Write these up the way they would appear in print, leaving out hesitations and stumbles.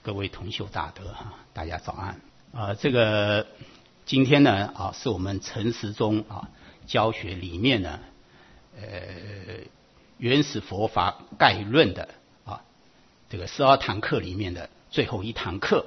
各位同修大德大家早安今天呢是我们陈时中教学里面呢原始佛法概论的这个12堂课里面的最后一堂课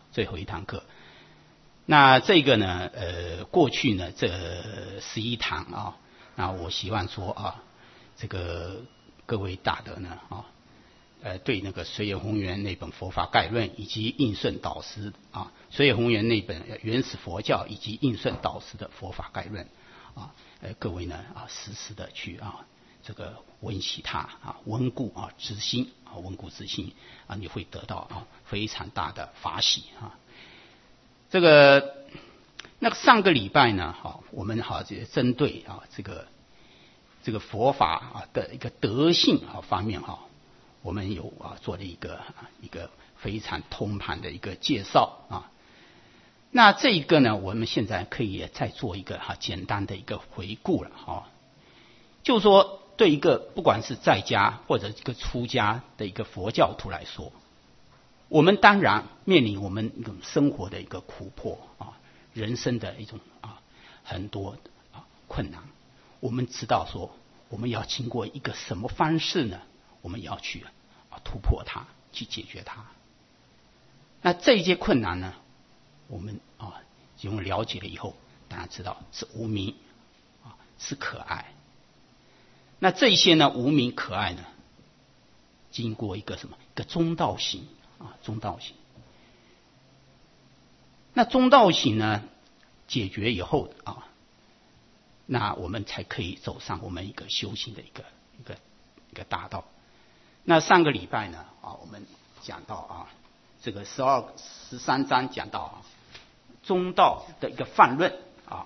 那这个呢过去呢这11堂那我希望说这个各位大德呢对那个水野弘元那本佛法概论以及印顺导师水野弘元那本原始佛教以及印顺导师的佛法概论各位呢时时的去这个温习它温故知新你会得到非常大的法喜这个那个上个礼拜呢我们针对这个佛法的一个德性方面我们有做了一个非常通盘的一个介绍那这个呢我们现在可以再做一个简单的一个回顾了就是说对一个不管是在家或者一个出家的一个佛教徒来说，我们当然面临我们一种生活的一个苦迫人生的一种很多困难，我们知道说我们要经过一个什么方式呢？我们要去突破它，去解决它。那这些困难呢，我们经过了解了以后，当然知道是无明是可爱。那这些呢，无明可爱呢，经过一个什么？一个中道行中道行。那中道行呢，解决以后那我们才可以走上我们一个修行的一个大道。那上个礼拜呢我们讲到这个13章讲到中道的一个泛论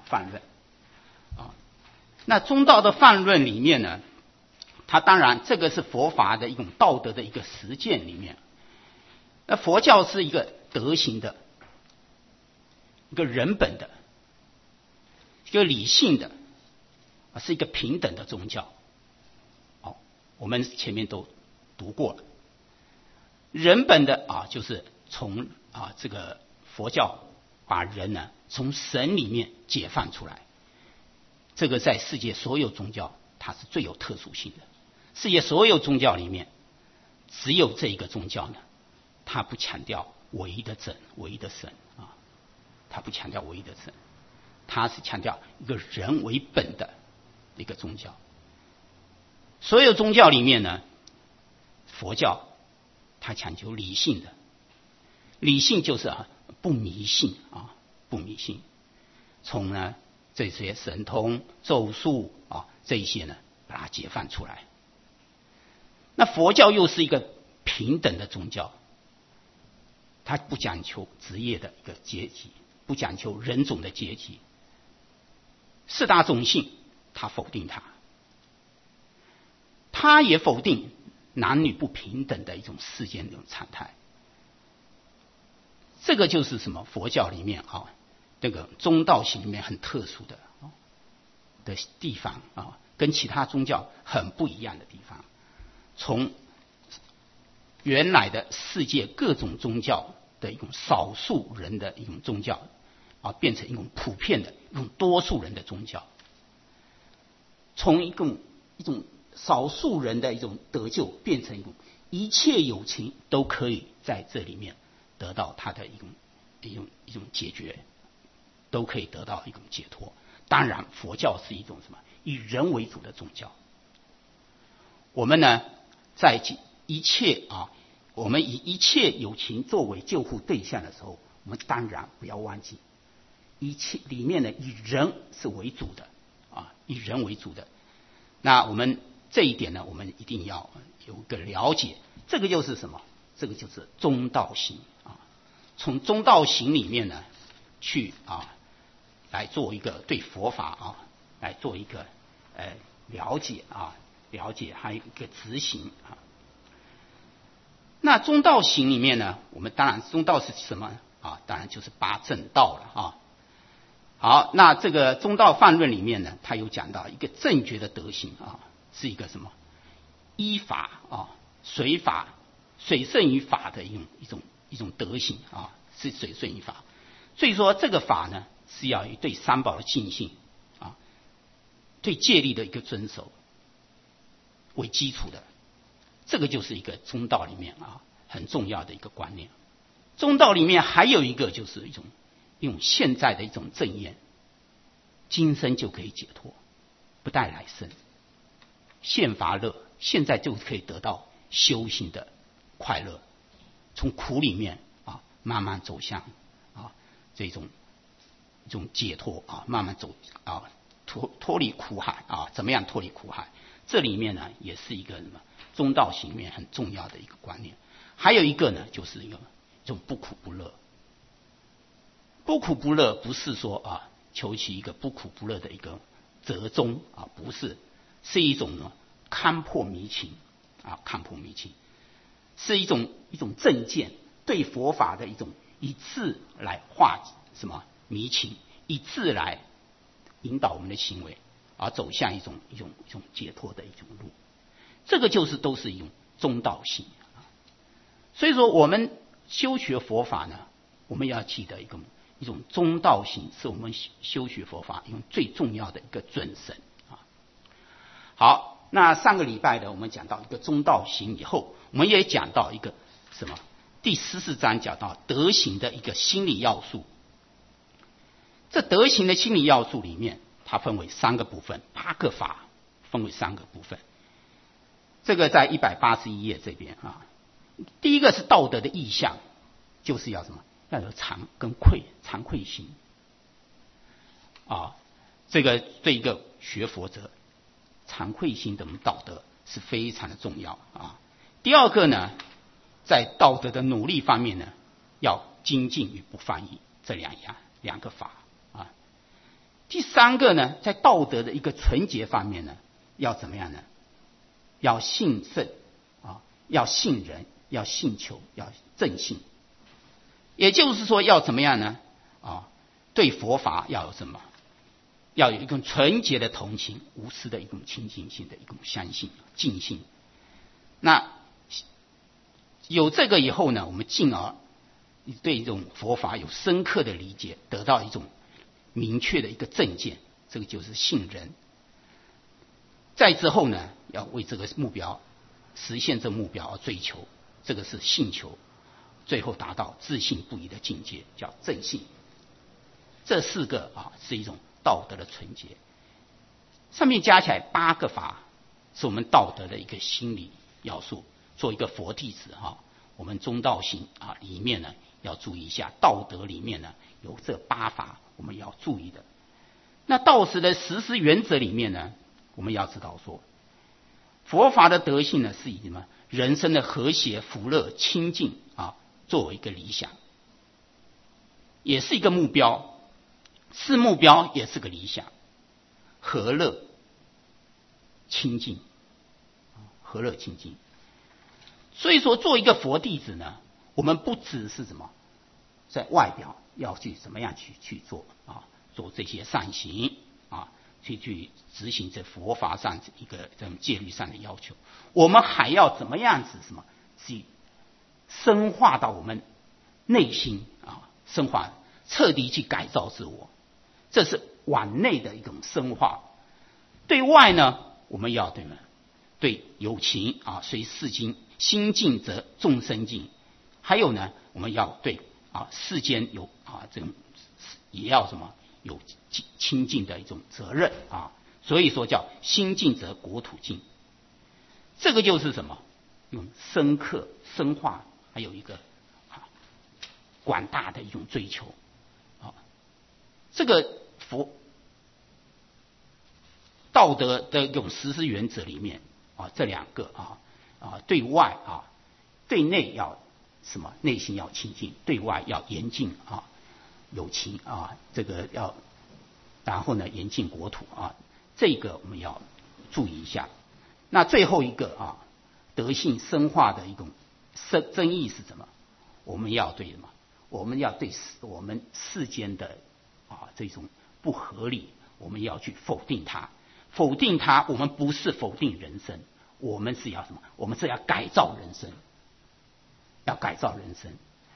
那中道的泛论里面呢，它当然这个是佛法的一种道德的一个实践里面。那佛教是一个德行的，一个人本的，一个理性的，是一个平等的宗教。我们前面都读过了。人本的就是从这个佛教把人呢从神里面解放出来。这个在世界所有宗教它是最有特殊性的。世界所有宗教里面，只有这一个宗教呢，它不强调唯一的真、唯一的神它不强调唯一的神，它是强调一个人为本的一个宗教。所有宗教里面呢，佛教它强求理性的，理性就是不迷信不迷信。从呢这些神通咒术这些呢把它解放出来。那佛教又是一个平等的宗教，它不讲求职业的一个阶级，不讲求人种的阶级，四大种姓它否定它也否定男女不平等的一种世间的一种常态。这个就是什么？佛教里面这个中道行里面很特殊的地方跟其他宗教很不一样的地方。从原来的世界各种宗教的一种少数人的一种宗教变成一种普遍的一种多数人的宗教。从一种少数人的一种得救变成一种一切有情都可以在这里面得到他的一种解决，都可以得到一种解脱。当然佛教是一种什么？以人为主的宗教。我们呢在一切我们以一切有情作为救护对象的时候，我们当然不要忘记一切里面呢以人是为主的以人为主的。那我们这一点呢，我们一定要有个了解。这个就是什么？这个就是中道行从中道行里面呢去来做一个对佛法来做一个了解还有一个执行那中道行里面呢，我们当然中道是什么当然就是八正道了好，那这个中道泛论里面呢，他有讲到一个正觉的德行是一个什么？依法随法水胜于法的一种一种德行啊，是随顺于法。所以说这个法呢，是要以对三宝的尽信啊，对戒律的一个遵守为基础的。这个就是一个中道里面啊很重要的一个观念。中道里面还有一个就是一种现在的一种正验，今生就可以解脱，不待来生，现法乐，现在就可以得到修行的快乐，从苦里面啊慢慢走向啊这种解脱啊，慢慢走啊脱离苦海啊，怎么样脱离苦海？这里面呢也是一个什么中道行里面很重要的一个观念。还有一个呢，就是一种不苦不乐。不苦不乐不是说啊求其一个不苦不乐的一个折中啊，不是，是一种呢看破迷情啊，看破迷情，是一种正见，对佛法的一种以智来化什么迷情，以智来引导我们的行为，而走向一种解脱的一种路。这个就是都是一种中道性啊。所以说我们修学佛法呢，我们要记得一种中道性是我们修学佛法一种最重要的一个准绳啊。好，那上个礼拜呢，我们讲到一个中道行以后，我们也讲到一个什么？第14章讲到德行的一个心理要素。这德行的心理要素里面，它分为3个部分，8个法分为3个部分。这个在181页这边啊。第一个是道德的意向，就是要什么？要有惭愧心啊。这个对一个学佛者，惭愧心的道德是非常的重要啊。第二个呢，在道德的努力方面呢，要精进与不犯意，这两个法啊。第3个呢，在道德的一个纯洁方面呢，要怎么样呢？要信圣啊，要信人，要信求，要正信。也就是说，要怎么样呢？啊，对佛法要有什么？要有一种纯洁的同情，无私的一种亲近性的一种相信、敬信。那有这个以后呢，我们进而对这种佛法有深刻的理解，得到一种明确的一个正见，这个就是信人。再之后呢，要为这个目标实现这目标而追求，这个是信求，最后达到自信不疑的境界，叫正信。这4个啊是一种道德的纯洁。上面加起来8个法，是我们道德的一个心理要素。做一个佛弟子啊，我们中道行啊里面呢要注意一下，道德里面呢有这8法我们要注意的。那道时的实施原则里面呢，我们要知道说，佛法的德性呢是以什么人生的和谐、福乐、清净啊作为一个理想，也是一个目标，是目标也是个理想。和乐清净，和乐清净。所以说，做一个佛弟子呢，我们不只是什么，在外表要去怎么样去做啊，做这些善行啊，去执行这佛法上一个这种戒律上的要求，我们还要怎么样子什么去深化到我们内心啊，深化彻底去改造自我，这是往内的一种深化。对外呢，我们要对有情啊，随世经，心净则众生净。还有呢，我们要对啊世间有啊这种也要什么有清净的一种责任啊。所以说叫心净则国土净。这个就是什么？用深刻深化，还有一个广大的一种追求啊。这个道德的一种实施原则里面啊，这2个对外啊，对内要什么？内心要清净，对外要严禁啊有情啊，这个要，然后呢严禁国土啊，这个我们要注意一下。那最后一个啊，德性深化的一种真意是什么？我们要对什么？我们要对我们世间的这种不合理，我们要去否定它。否定它，我们不是否定人生，我们是要什么？我们是要改造人生，要改造人生。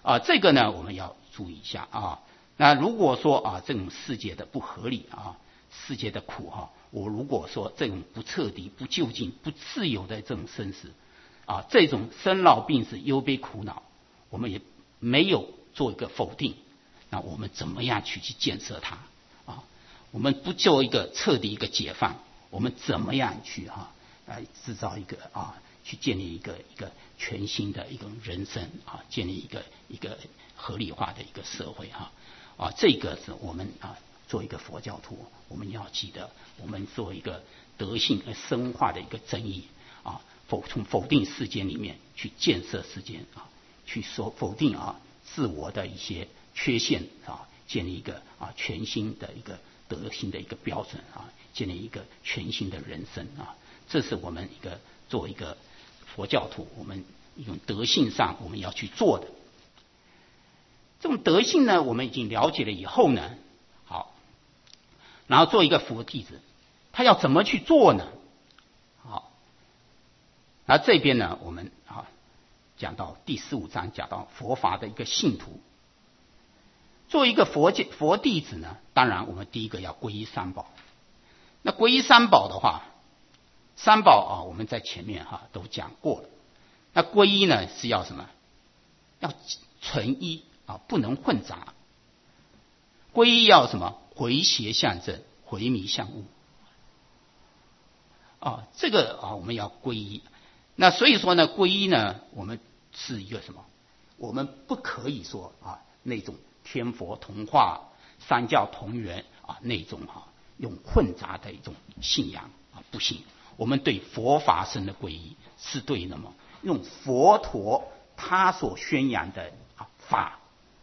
这个呢我们要注意一下啊。那如果说这种世界的不合理世界的苦我如果说这种不彻底、不究竟、不自由的这种生死这种生老病死、忧悲苦恼，我们也没有做一个否定，那我们怎么样去建设它我们不做一个彻底一个解放，我们怎么样去来制造一个去建立一个全新的一种人生建立一个合理化的一个社会这个是我们做一个佛教徒，我们要记得，我们做一个德性深化的一个真义从否定世间里面去建设世间去否定自我的一些缺陷建立一个全新的一个德性的一个标准建立一个全新的人生这是我们作为一个佛教徒，我们一种德性上我们要去做的。这种德性呢，我们已经了解了以后呢，好，然后做一个佛弟子，他要怎么去做呢？好，那这边呢，我们讲到第15章，讲到佛法的一个信徒。作为一个佛弟子呢，当然我们第一个要皈依三宝。那皈依三宝的话，三宝我们在前面都讲过了。那皈依呢是要什么？要纯一不能混杂。皈依要什么？回邪向正，回迷向悟。这个我们要皈依。那所以说呢，皈依呢，我们是一个什么？我们不可以说那种天佛同化、三教同源那种用混杂的一种信仰不行。我们对佛法僧的皈依是对什么？用佛陀他所宣扬的法，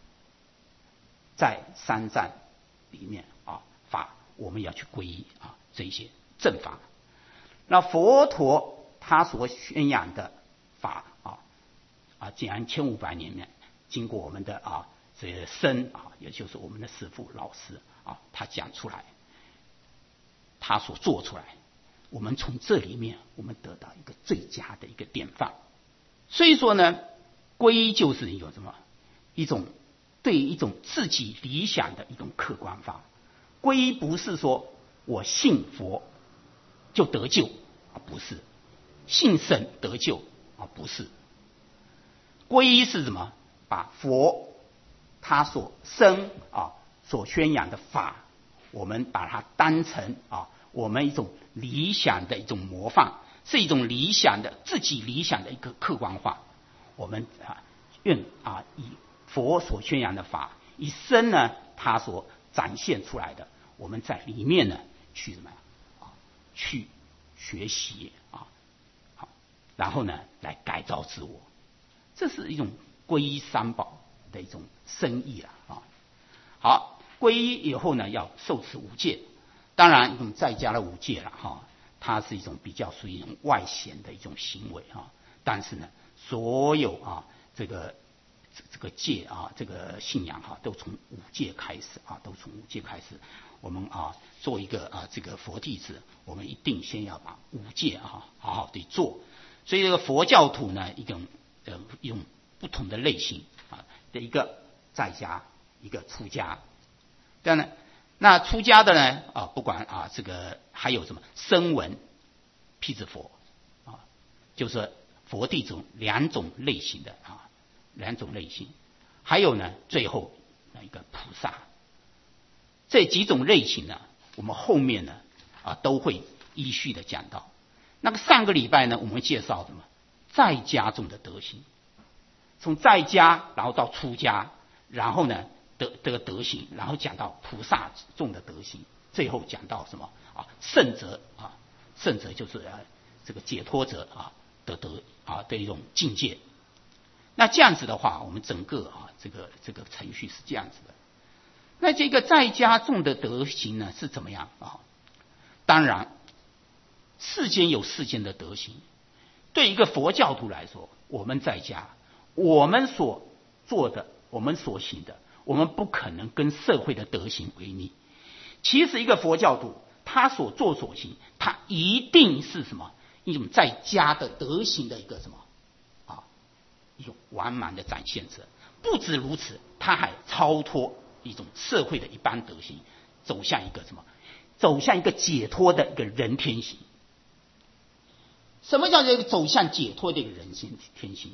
在三藏里面法，我们要去皈依这些正法。那佛陀他所宣扬的法竟然1500年面，经过我们的这些僧也就是我们的师父老师他讲出来，他所做出来，我们从这里面我们得到一个最佳的一个典范。所以说呢，皈依就是有什么一种对一种自己理想的一种客观法。皈依不是说我信佛就得救不是，信神得救不是。皈依是什么？把佛他所生所宣扬的法，我们把它当成我们一种理想的一种模范，是一种理想的自己理想的一个客观化。我们愿以佛所宣扬的法，以身呢他所展现出来的，我们在里面呢去什么去学习好，然后呢来改造自我。这是一种皈依三宝的一种深意好，皈依以后呢，要受持五戒。当然，一种在家的五戒了它是一种比较属于一种外显的一种行为但是呢，所有这个戒这个信仰都从五戒开始都从五戒开始。我们做一个这个佛弟子，我们一定先要把五戒好好的做。所以这个佛教徒呢，一种不同的类型的一个在家，一个出家。当然，那出家的呢不管这个还有什么声闻、辟支佛就是佛弟子两种类型的两种类型。还有呢，最后一个菩萨。这几种类型呢，我们后面呢都会依序的讲到。那个上个礼拜呢，我们介绍什么？在家中的德行，从在家然后到出家，然后呢得德行，然后讲到菩萨中的德行，最后讲到什么圣者圣者就是这个解脱者的德的一种境界。那这样子的话，我们整个这个程序是这样子的。那这个在家中的德行呢是怎么样当然，世间有世间的德行。对一个佛教徒来说，我们在家，我们所做的，我们所行的，我们不可能跟社会的德行为逆。其实一个佛教徒，他所做所行，他一定是什么？一种在家的德行的一个什么一种完满的展现者。不止如此，他还超脱一种社会的一般德行，走向一个什么？走向一个解脱的一个人天行。什么叫做走向解脱的一个人天行？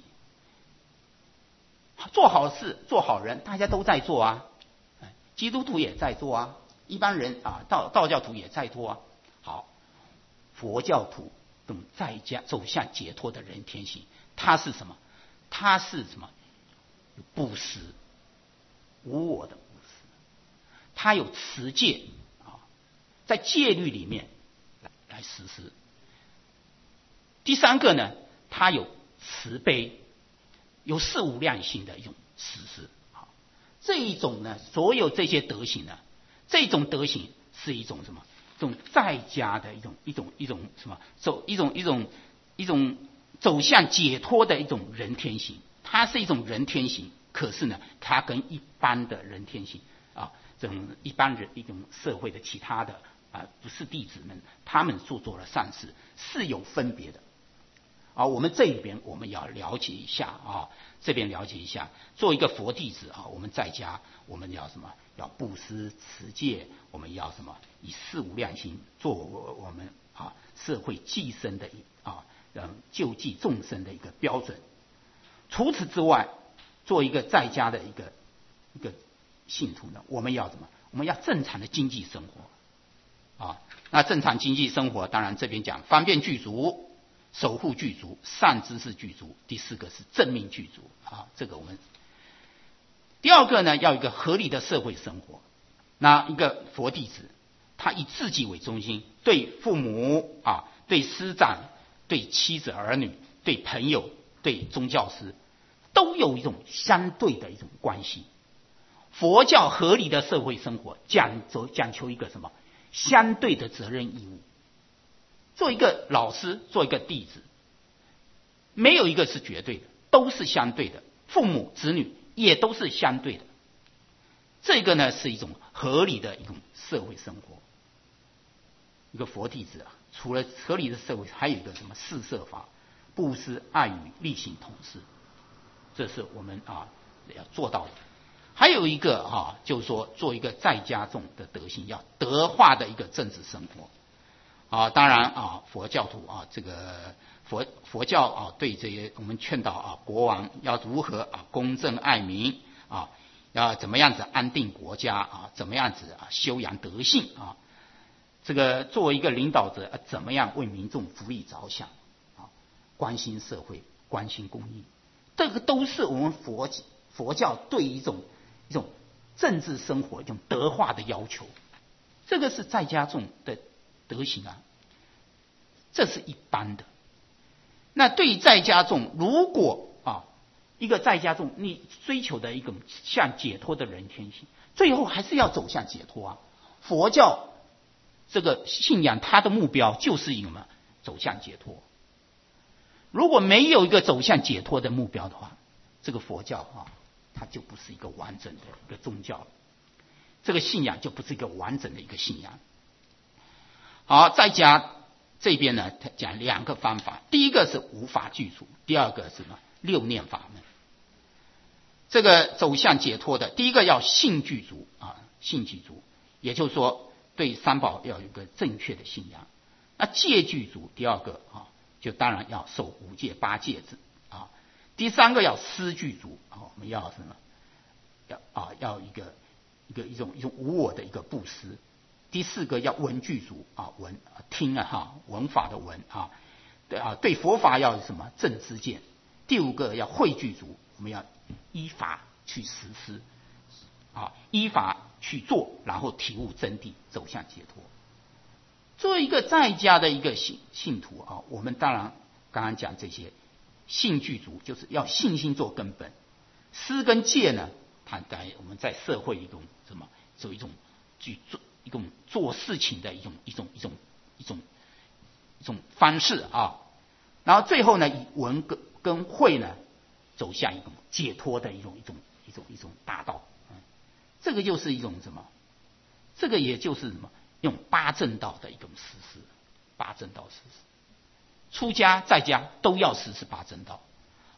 做好事、做好人，大家都在做啊，基督徒也在做啊，一般人啊，道教徒也在做啊。好，佛教徒等在家走向解脱的人天行，他是什么？他是什么？布施，无我的布施，他有持戒啊，在戒律里面来实施。第三个呢，他有慈悲，有四无量心的一种实施。这一种呢，所有这些德行呢，这种德行是一种什么？一种在家的一种什么？一种走向解脱的一种人天行。它是一种人天行，可是呢，它跟一般的人天行啊，这种一般人一种社会的其他的不是弟子们，他们所做的善事是有分别的。我们这一边我们要了解一下啊，这边了解一下。做一个佛弟子啊，我们在家我们要什么？要布施持戒，我们要什么？以四无量心做我们社会济生的救济众生的一个标准。除此之外，做一个在家的一个信徒呢，我们要什么？我们要正常的经济生活那正常经济生活，当然这边讲方便具足，守护具足，善知识具足，第四个是正命具足这个我们第二个呢，要一个合理的社会生活。那一个佛弟子，他以自己为中心，对父母对师长，对妻子儿女，对朋友，对宗教师，都有一种相对的一种关系。佛教合理的社会生活讲求一个什么？相对的责任义务。做一个老师，做一个弟子，没有一个是绝对的，都是相对的。父母子女也都是相对的。这个呢是一种合理的一种社会生活。一个佛弟子除了合理的社会，还有一个什么四摄法，布施、爱语、力行、统事，这是我们要做到的。还有一个就是说做一个在家众的德行，要德化的一个政治生活。当然佛教徒这个佛教对这些我们劝导国王要如何公正爱民要怎么样子安定国家怎么样子修养德性这个作为一个领导者怎么样为民众福利着想关心社会，关心公益，这个都是我们佛教对一种政治生活一种德化的要求。这个是在家众的德行这是一般的。那对于在家众，如果一个在家众你追求的一种向解脱的人天性，最后还是要走向解脱佛教这个信仰它的目标就是什么？走向解脱。如果没有一个走向解脱的目标的话，这个佛教它就不是一个完整的一个宗教了，这个信仰就不是一个完整的一个信仰。好，在家这边呢，他讲两个方法，第一个是无法具足，第二个是什么？六念法门。这个走向解脱的，第一个要信具足信具足，也就是说对三宝要有一个正确的信仰。那戒具足，第二个就当然要守五戒八戒制第三个要思具足我们要什么？要一种无我的一个布施。第四个要闻具足闻听闻法的闻对佛法要有什么正知见。第五个要慧具足，我们要依法去实施依法去做，然后体悟真谛，走向解脱。作为一个在家的一个信徒我们当然刚刚讲这些信具足，就是要信心做根本。思跟戒呢，它在我们在社会一种什么，做一种做事情的一种方式然后最后呢，以闻跟慧呢，走向一种解脱的一种大道。这个就是一种什么？这个也就是什么？用八正道的一种实施，八正道实施。出家在家都要实施八正道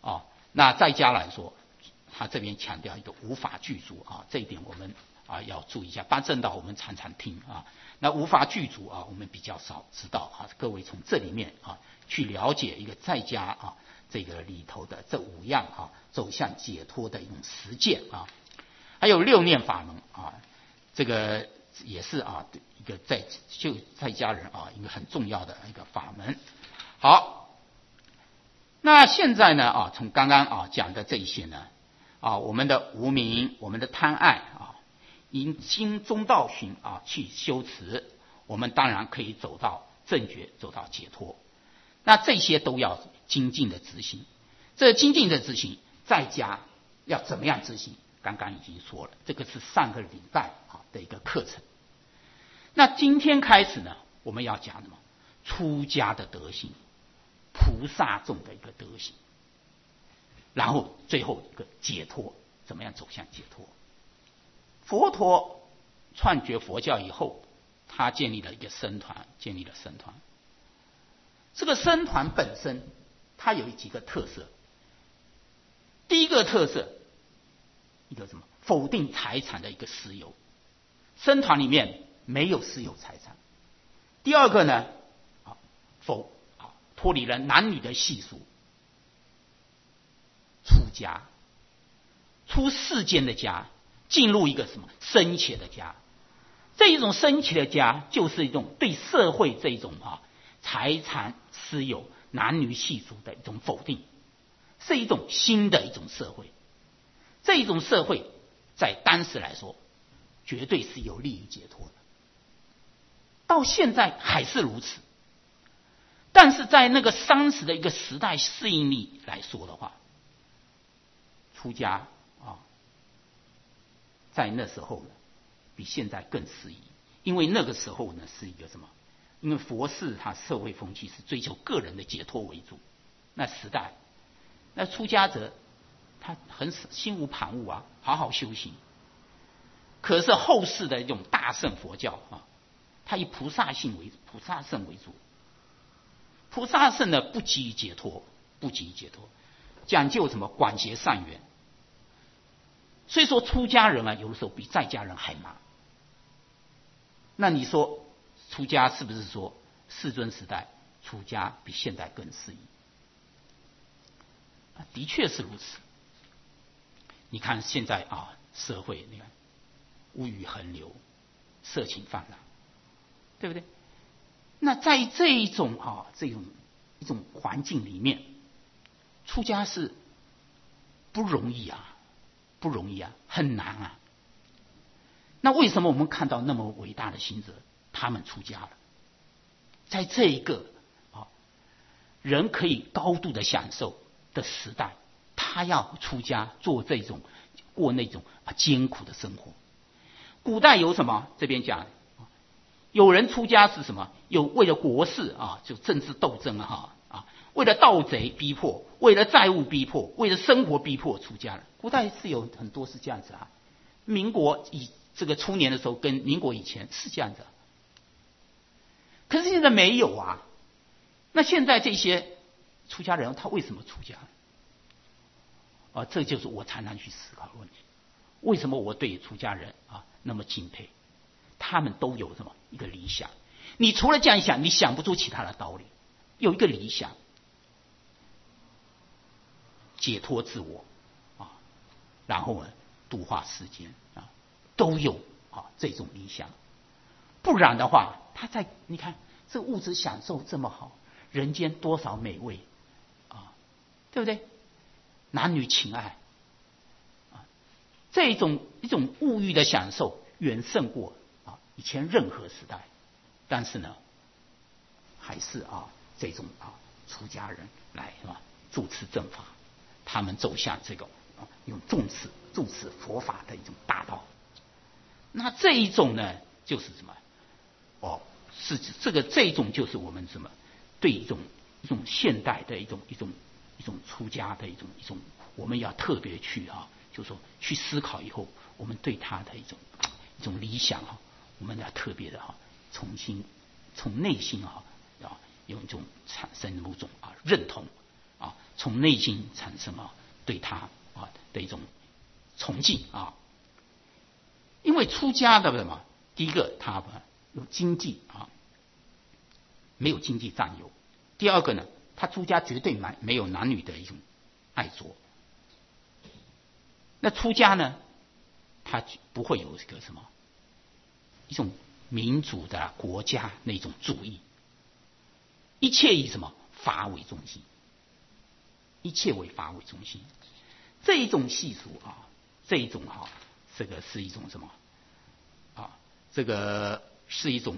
那在家来说，他这边强调一个无法具足啊，这一点我们要注意一下。八正道我们常常听啊，那无法具足我们比较少知道啊。各位从这里面去了解一个在家这个里头的这5样走向解脱的一种实践还有6念法门这个也是一个在家人一个很重要的一个法门。好，那现在呢从刚刚讲的这一些呢我们的无明，我们的贪爱因经中道行去修持，我们当然可以走到正觉，走到解脱。那这些都要精进的执行。这精进的执行，在家要怎么样执行？刚刚已经说了，这个是上个礼拜的一个课程。那今天开始呢，我们要讲什么？出家的德行，菩萨众的一个德行，然后最后一个解脱，怎么样走向解脱？佛陀创觉佛教以后，他建立了一个僧团，这个僧团本身，它有几个特色。第一个特色，一个什么？否定财产的一个私有，僧团里面没有私有财产。第二个呢，脱离了男女的系数，出家，出世间的家，进入一个什么深切的家。这一种深切的家，就是一种对社会这一种财产私有、男女系数的一种否定，是一种新的一种社会。这一种社会在当时来说，绝对是有利于解脱的。到现在还是如此，但是在那个当时的一个时代适应力来说的话，出家在那时候呢，比现在更适宜。因为那个时候呢，是一个什么？因为佛寺它社会风气是追求个人的解脱为主，那时代，那出家者他很心无旁骛好好修行。可是后世的这种大乘佛教它以菩萨圣为主。菩萨圣呢不急于解脱，讲究什么？广结善缘。所以说出家人有的时候比在家人还忙。那你说出家是不是说世尊时代出家比现代更适宜？的确是如此。你看现在社会，你看物欲横流，色情泛滥，对不对？那在这一种一种环境里面，出家是不容易很难那为什么我们看到那么伟大的行者他们出家了？在这一个人可以高度的享受的时代，他要出家过那种艰苦的生活。古代有什么？这边讲有人出家是什么？有为了国事就政治斗争为了盗贼逼迫，为了债务逼迫，为了生活逼迫出家了。古代是有很多是这样子民国这个初年的时候跟民国以前是这样子可是现在没有那现在这些出家人他为什么出家这就是我常常去思考的问题。为什么我对出家人那么敬佩？他们都有什么一个理想？你除了这样想，你想不出其他的道理。有一个理想，解脱自我然后呢度化世间都有这种理想。不然的话，你看这物质享受这么好，人间多少美味对不对？男女情爱这一种物欲的享受远胜过以前任何时代。但是呢，还是这种出家人来主持正法，他们走向这个用重视佛法的一种大道。那这一种呢，就是什么？是这种就是我们什么对一种现代的一种出家的一种，我们要特别去就是说去思考以后，我们对他的一种理想我们要特别的重新从内心有一种产生某种认同从内心产生对他啊的一种崇敬啊。因为出家的什么，第一个他有经济啊，没有经济占有；第二个呢，他出家绝对没有男女的一种爱着。那出家呢，他不会有一个什么一种民主的国家那种主义，一切以什么法为中心，一切为法为中心。这一种习俗啊，这一种这个是一种什么啊？这个是一种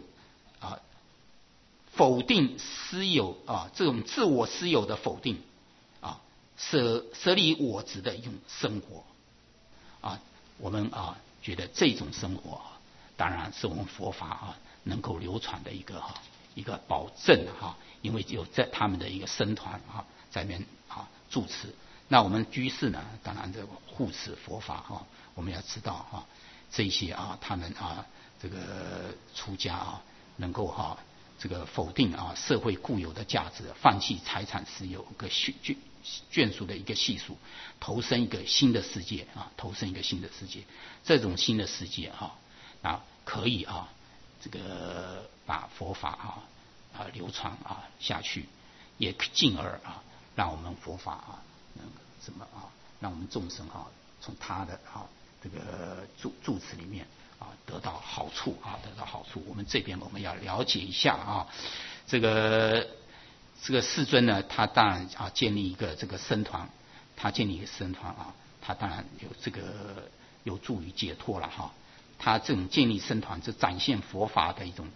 否定私有啊，这种自我私有的否定啊，舍离我执的一种生活啊。我们觉得这种生活当然是我们佛法能够流传的一个保证因为有在他们的一个僧团在那边住持。那我们居士呢，当然这个护持佛法我们要知道这些他们这个出家能够这个否定社会固有的价值，放弃财产私有个眷属的一个习俗，投身一个新的世界投身一个新的世界。这种新的世界可以这个把佛法流传下去，也进而让我们佛法什么让我们众生从他的这个住持里面得到好处得到好处。我们这边我们要了解一下这个世尊呢，他当然建立一个这个僧团，他建立一个僧团他当然有这个有助于解脱了他这种建立僧团，就展现佛法的一种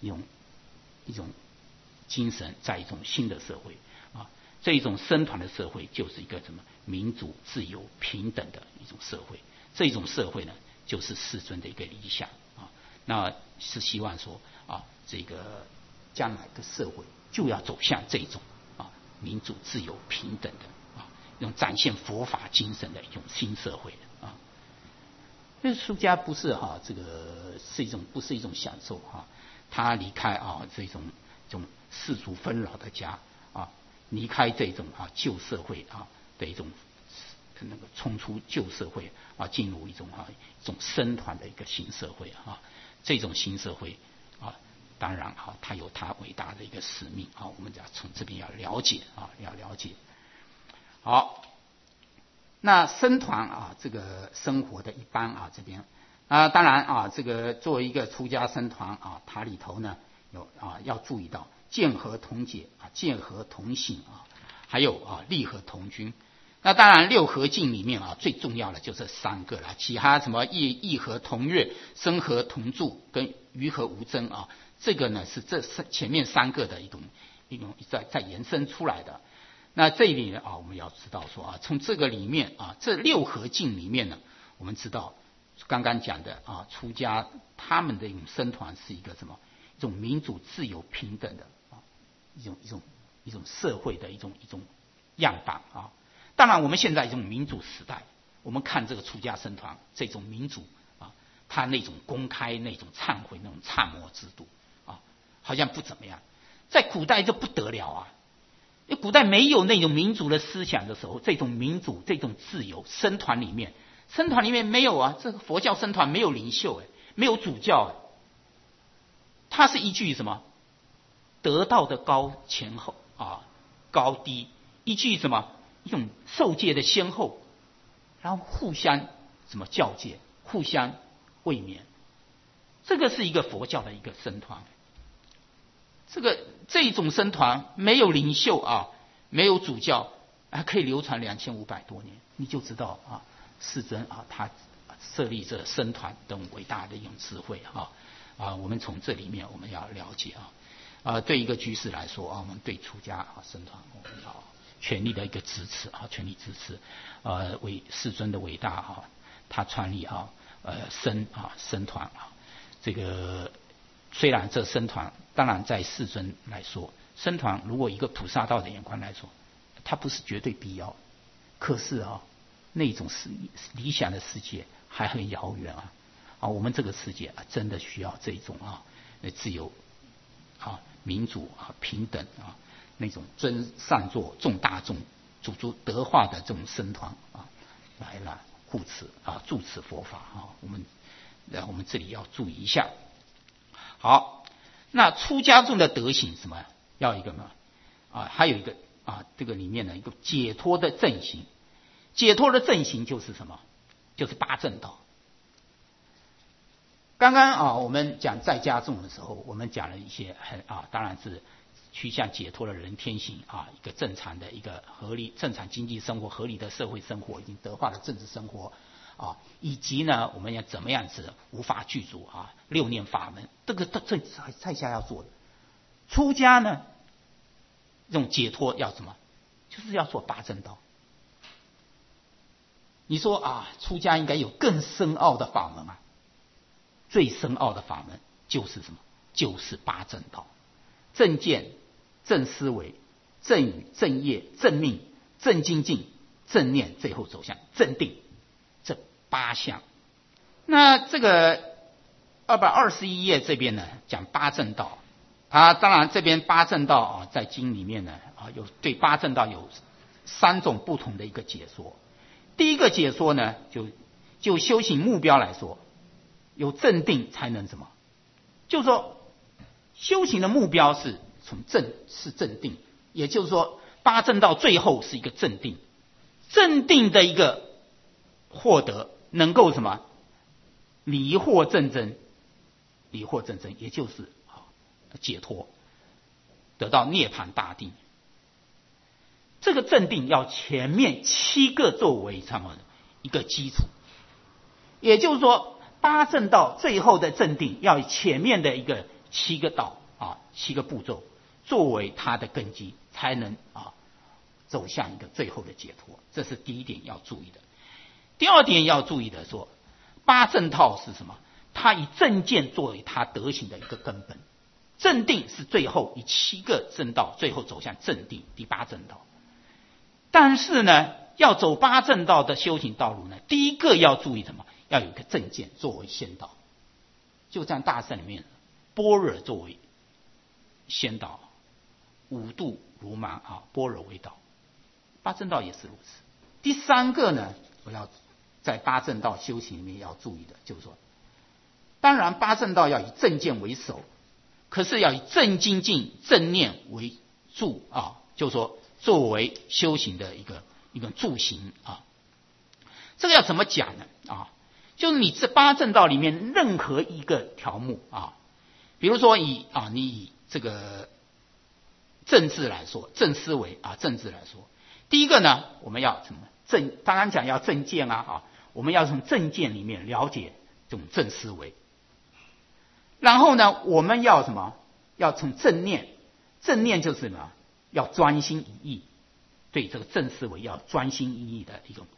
精神，在一种新的社会这一种僧团的社会就是一个什么民主、自由、平等的一种社会。这种社会呢，就是世尊的一个理想那是希望说这个将来的社会就要走向这种民主、自由、平等的一种展现佛法精神的一种新社会因为出家不是这个是一种不是一种享受他离开这种世俗纷扰的家离开这种旧社会的一种那个冲出旧社会进入一种僧团的一个新社会这种新社会当然它有它伟大的一个使命我们要从这边要了解要了解。好，那僧团这个生活的一般这边当然这个作为一个出家僧团它里头呢有要注意到见和同解见和同行还有利和同均。那当然六和敬里面最重要的就这三个了，其他什么义和同悦、生和同住跟于和无争这个呢是这前面三个的一种在延伸出来的。那这里呢我们要知道说从这个里面这六和敬里面呢，我们知道刚刚讲的出家他们的一种僧团是一个什么一种民主、自由、平等的一种社会的一种样板当然我们现在这种民主时代，我们看这个出家僧团这种民主他那种公开那种忏悔那种忏摩制度好像不怎么样。在古代就不得了因为古代没有那种民主的思想的时候，这种民主这种自由，僧团里面没有这个佛教僧团没有领袖没有主教它是依据什么得道的高前后高低，依据什么一种受戒的先后，然后互相什么教戒，互相慰勉。这个是一个佛教的一个僧团。这种僧团没有领袖没有主教还可以流传2500多年，你就知道世尊他设立这僧团等伟大的一种智慧我们从这里面我们要了解对一个居士来说我们对出家僧团我们要全力的一个支持全力支持为世尊的伟大他创立僧团这个虽然这僧团当然在世尊来说，僧团如果一个菩萨道的眼光来说，它不是绝对必要，可是那种理想的世界还很遥远我们这个世界真的需要这种自由民主平等那种尊上座重大众祖宗德化的这种僧团来护持住持佛法我们这里要注意一下。好，那出家众的德行什么？要一个呢还有一个这个里面的一个解脱的正行。解脱的正行就是什么？就是八正道。刚刚我们讲在家众的时候，我们讲了一些当然是趋向解脱的人天行一个正常的一个合理正常经济生活、合理的社会生活，以及德化的政治生活以及呢我们要怎么样子无法具足六念法门，这在下要做的。出家呢这种解脱要什么？就是要做八正道。你说出家应该有更深奥的法门最深奥的法门就是什么？就是八正道：正见、正思维、正语、正业、正命、正精进、正念，最后走向正定，这8项。那这个221页这边呢讲八正道当然这边八正道在经里面呢有对八正道有3种不同的一个解说。第一个解说呢就修行目标来说，有正定才能什么？就是说修行的目标是正定，也就是说八正道最后是一个正定。正定的一个获得能够什么？离惑正真，也就是解脱，得到涅槃大定。这个正定要前面7个作为什么一个基础，也就是说八正道最后的正定要以前面的一个7个道7个步骤作为它的根基，才能走向一个最后的解脱。这是第一点要注意的。第二点要注意的说，八正道是什么？它以正见作为它德行的一个根本，正定是最后以7个正道最后走向正定，第八正道。但是呢要走八正道的修行道路呢，第一个要注意什么？要有一个正见作为先导。就像大乘里面般若作为先导，五度如麻般若为导，八正道也是如此。第3个呢，我要在八正道修行里面要注意的就是说，当然八正道要以正见为首，可是要以正精进、正念为助就是说作为修行的一个助行这个要怎么讲呢就是你这八正道里面任何一个条目比如说你以这个政治来说，正思维政治来说，第一个呢我们要什么当然讲要正见我们要从正见里面了解这种正思维。然后呢我们要什么？要从正念就是什么？要专心一意，对这个正思维要专心一意的一种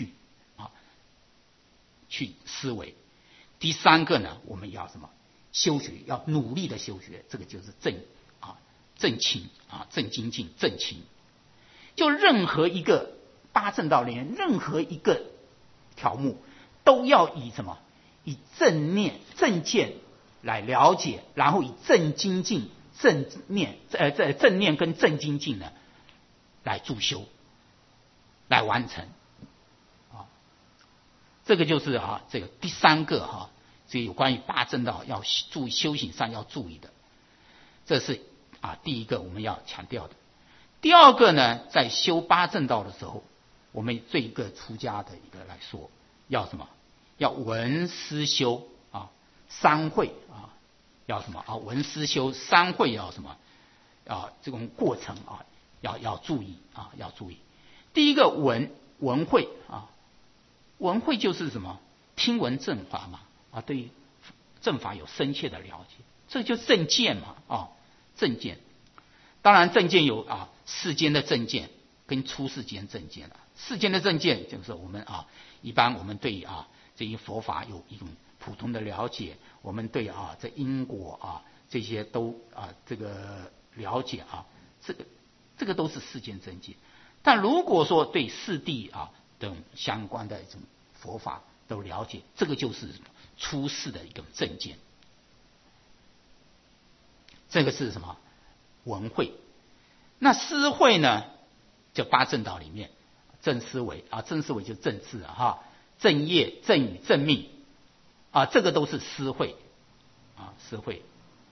去思维。第3个呢我们要什么？修学，要努力的修学，这个就是正勤正精进正勤。就任何一个八正道里面任何一个条目都要以什么？以正念正见来了解，然后以正精进正念跟正精进呢来助修，来完成这个就是这个第3个这有关于八正道要注意修行上要注意的。这是第一个我们要强调的。第2个呢，在修八正道的时候，我们对一个出家的一个来说，要什么？要闻思修三会要什么闻思修三会要什么这种过程要注意要注意。第一个闻会闻会就是什么？听闻正法嘛对于正法有深切的了解，这就是正见嘛正见。当然正见有世间的正见跟出世间正见世间的正见就是我们一般我们对这些佛法有一种普通的了解，我们对这因果这些都这个了解这个都是世间正见。但如果说对四谛等相关的一种佛法都了解，这个就是出世的一个正见。这个是什么？闻会。那思会呢， 就八正道里面，正思维啊，正思维就正智啊哈，正业、正语、正命啊，这个都是思慧啊，思慧。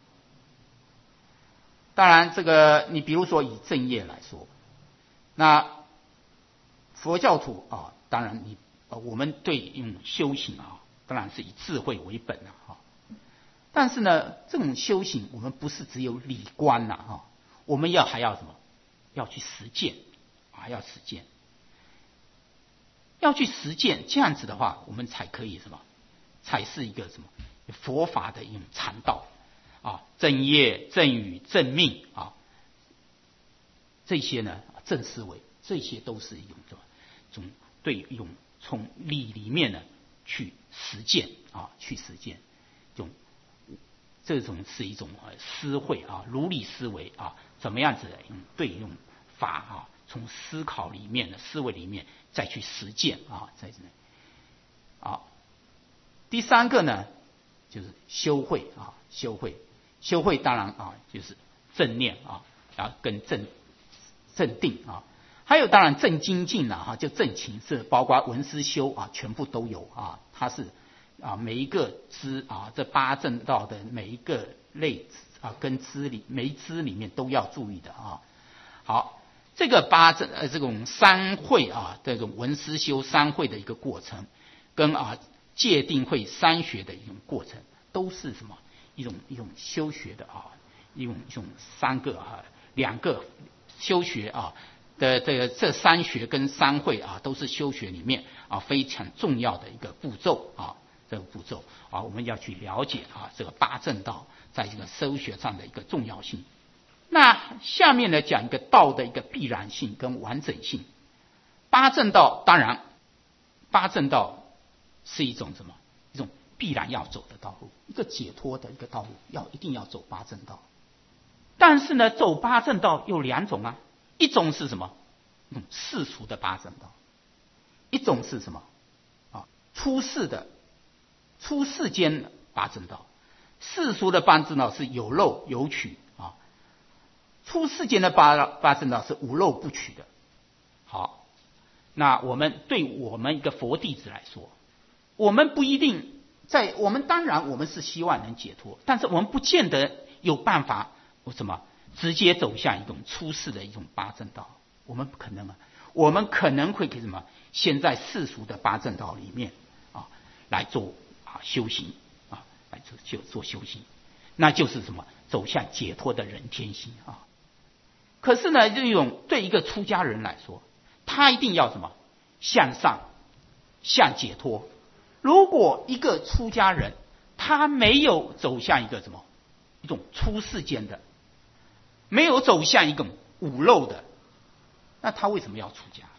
当然，这个你比如说以正业来说，那佛教徒啊，当然我们对用修行啊，当然是以智慧为本啊哈。但是呢，这种修行我们不是只有理观呐哈，我们还要什么？要去实践啊，要实践，要去实践，这样子的话，我们才可以什么？才是一个什么佛法的一种禅道啊，正业、正语、正命啊，这些呢，正思维，这些都是一种什么？对一种从理里面呢去实践啊，去实践，这种是一种思慧啊，如理思维啊，怎么样子对用法啊，从思考里面的思维里面再去实践啊，在这里啊。第三个呢，就是修慧啊，修慧当然啊，就是正念啊，然后跟正定啊，还有当然正精进啊，就正情是包括文思修啊，全部都有啊，它是啊每一个支啊，这八正道的每一个类啊跟支每一支里面都要注意的啊。好，这个这种三慧啊，这种文思修三慧的一个过程，跟戒定慧三学的一种过程，都是什么一种修学的啊，一种三个两个修学啊的这三学跟三慧啊，都是修学里面啊非常重要的一个步骤啊，这个步骤啊，我们要去了解啊这个八正道在这个修学上的一个重要性。那下面呢讲一个道的一个必然性跟完整性。八正道当然，八正道是一种什么？一种必然要走的道路，一个解脱的一个道路，一定要走八正道。但是呢，走八正道有两种啊，一种是什么？世俗的八正道，一种是什么？出世间的八正道。世俗的八正道是有漏有取啊，出世间的八正道是无漏不取的。好，那我们一个佛弟子来说，我们不一定当然我们是希望能解脱，但是我们不见得有办法直接走向一种出世的一种八正道，我们不可能啊，我们可能会给先在世俗的八正道里面啊来做修行啊，来做修行，那就是走向解脱的人天心啊。可是呢，对一个出家人来说，他一定要向上向解脱。如果一个出家人他没有走向一种出世间的，没有走向一种无漏的，那他为什么要出家？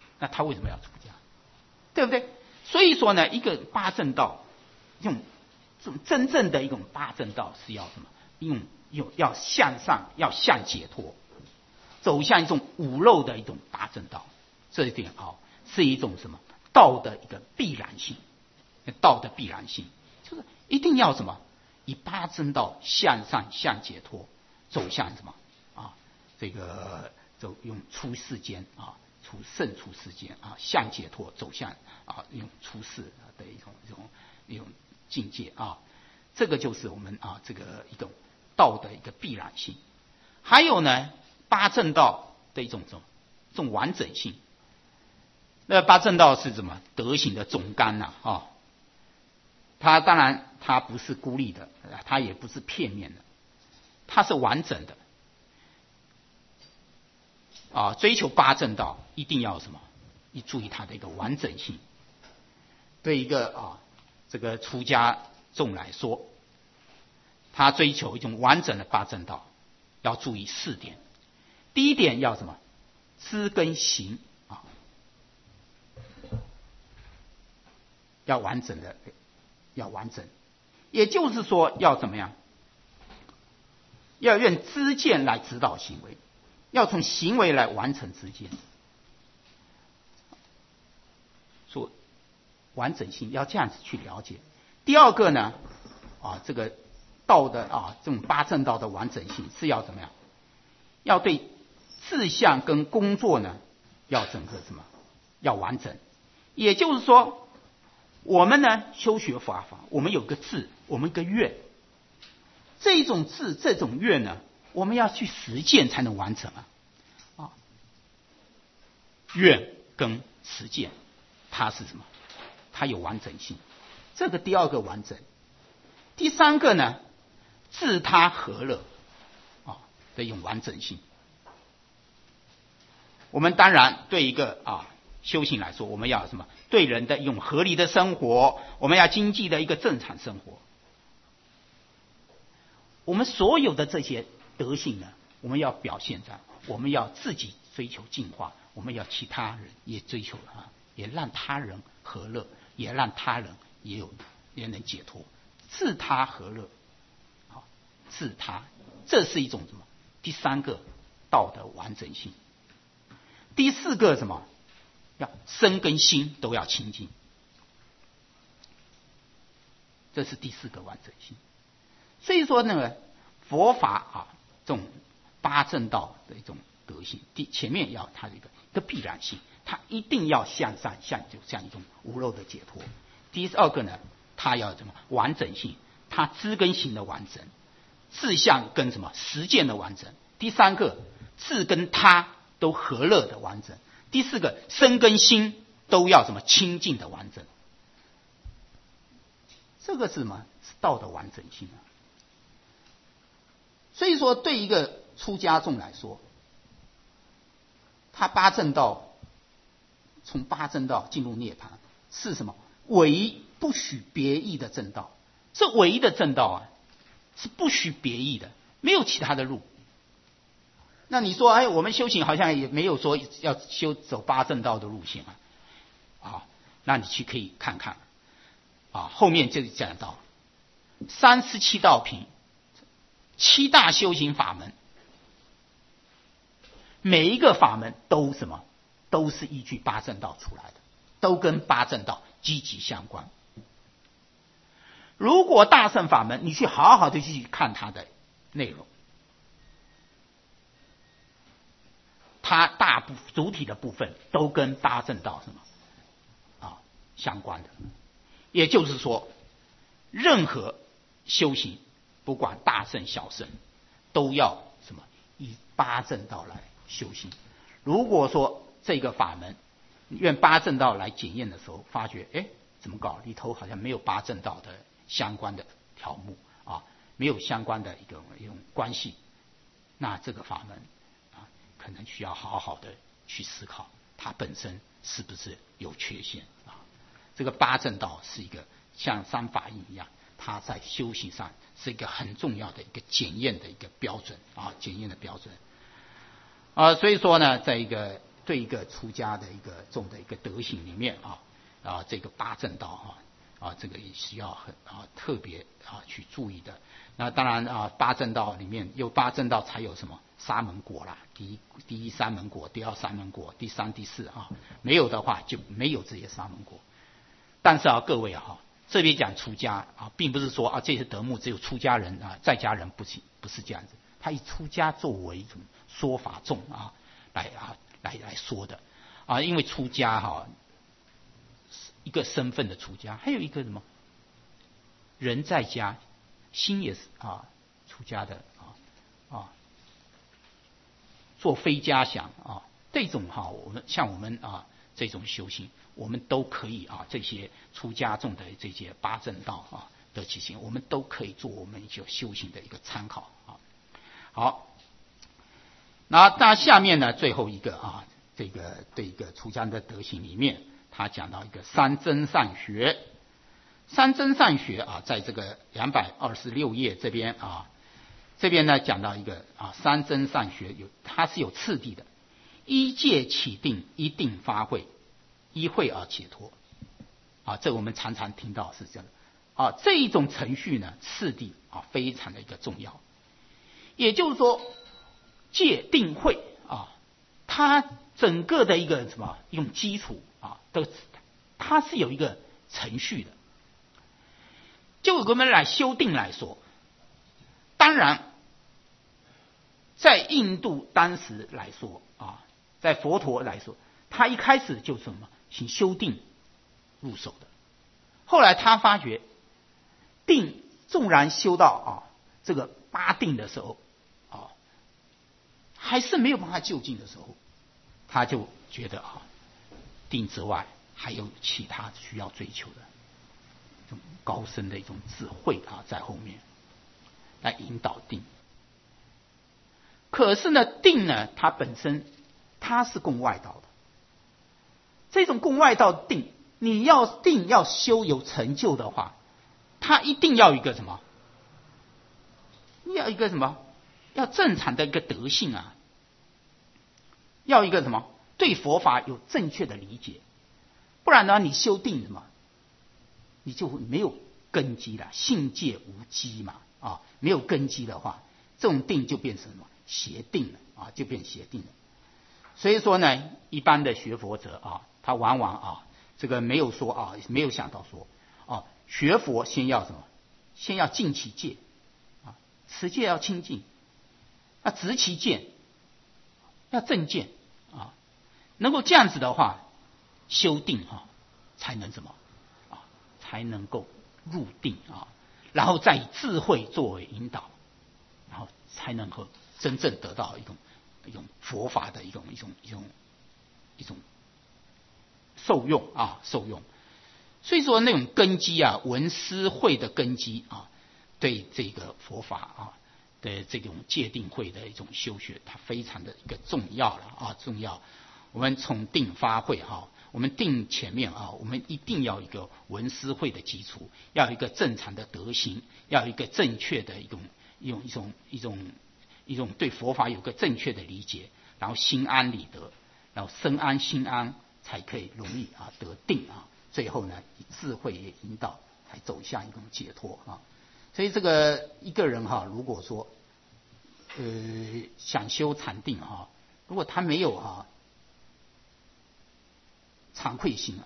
对不对？所以说呢，一个八正道，这种真正的一种八正道是要要向上，要向解脱，走向一种无漏的一种八正道。这一点是一种道的一个必然性，道的必然性就是一定要以八正道向上向解脱，走向这个用出世间胜出世间向解脱，走向用出世的一种境界啊。这个就是我们这个一种道的一个必然性。还有呢，八正道的一种完整性。那八正道是德行的总纲它当然它不是孤立的，它也不是片面的，它是完整的追求八正道一定要你注意它的一个完整性。对一个这个出家众来说，他追求一种完整的八正道，要注意4点。第一点要知跟行要完整，也就是说要怎么样？要用知见来指导行为，要从行为来完成知见。说完整性要这样子去了解。第二个呢，这个道的这种八正道的完整性是要怎么样？要对志向跟工作呢要整个什么？要完整。也就是说，我们呢修学法，我们有个志，我们有个愿。这种志，这种愿呢，我们要去实践才能完成啊。愿跟实践，它是什么？它有完整性。这个第二个完整。第三个呢，自他和乐的一种完整性。我们当然对一个修行来说，我们要什么？对人的一种合理的生活，我们要经济的一个正常生活。我们所有的这些德性呢，我们要表现在我们要自己追求进化，我们要其他人也追求也让他人和乐，也让他人也能解脱，自他和乐，自他，这是一种什么？第三个道德完整性。第四个什么？要身跟心都要清净，这是第四个完整性。所以说呢，佛法这种八正道的一种德性，前面要它的一个必然性，它一定要向善，就像一种无漏的解脱。第二个呢，它要什么？完整性，它知跟行的完整，志向跟什么？实践的完整。第三个，志跟他都和乐的完整。第四个，身跟心都要什么？清净的完整。这个是什么？是道的完整性啊。所以说，对一个出家众来说，他八正道，从八正道进入涅槃，是什么？唯一不许别意的正道。这唯一的正道是不许别意的，没有其他的路。那你说，我们修行好像也没有说要走八正道的路线那你可以看看后面就讲到37道品，7大修行法门，每一个法门都什么？都是依据八正道出来的，都跟八正道积极相关。如果大乘法门，你去好好的去看它的内容，它主体的部分都跟八正道什么相关的。也就是说，任何修行，不管大乘小乘，都要什么？以八正道来修行。如果说这个法门用八正道来检验的时候，发觉怎么搞？里头好像没有八正道的相关的条目没有相关的一种关系，那这个法门可能需要好好的去思考，它本身是不是有缺陷这个八正道是一个像三法印一样，它在修行上是一个很重要的一个检验的一个标准检验的标准所以说呢，在对一个出家的一个众的一个德行里面这个八正道这个也需要很特别去注意的。那当然八正道里面有八正道才有什么沙门果啦，第一沙门果，第二沙门果，第三第四没有的话就没有这些沙门果。但是各位这边讲出家并不是说这些德目只有出家人在家人不是这样子，他以出家作为一种说法众来说的因为出家一个身份的出家，还有一个什么人在家，心也是出家的做非家想这种我们像我们这种修行，我们都可以这些出家众的这些八正道的起行，我们都可以做我们一个修行的一个参考好，那下面呢，最后一个这个对一个出家的德行里面，他讲到一个三真善学。三真善学在这个226页这边这边呢讲到一个三真善学它是有次第的，一戒起定，一定发慧，依慧而解脱这我们常常听到是这样这一种程序呢次第非常的一个重要。也就是说，戒定慧它整个的一个一种基础它是有一个程序的。就我们来修定来说，当然在印度当时来说在佛陀来说， 他一开始就是什么，请修定入手的。后来他发觉，定纵然修到这个八定的时候，还是没有办法就近的时候，他就觉得定之外还有其他需要追求的这种高深的一种智慧在后面来引导定。可是呢，定呢，它本身它是共外道的，这种共外道定，你要定要修有成就的话，它一定要一个什么？要一个什么？要正常的一个德性啊，要一个什么？对佛法有正确的理解，不然呢，你修定什么？你就没有根基了，信戒无基嘛，没有根基的话，这种定就变成什么？邪定了就变邪定了。所以说呢，一般的学佛者他往往这个没有说没有想到说学佛先要什么？先要净其戒持戒要清净，要执其见，要正见能够这样子的话，修定才能什么才能够入定然后再以智慧作为引导，然后才能够真正得到一种佛法的一种受用受用。所以说那种根基闻思慧的根基对这个佛法的这种戒定慧的一种修学，它非常的一个重要了重要。我们从定发慧我们定前面我们一定要一个闻思慧的基础，要有一个正常的德行，要有一个正确的一种对佛法有个正确的理解，然后心安理得，然后身安心安，才可以容易得定最后呢，以智慧也引导，才走向一种解脱所以这个一个人如果说想修禅定如果他没有惭愧心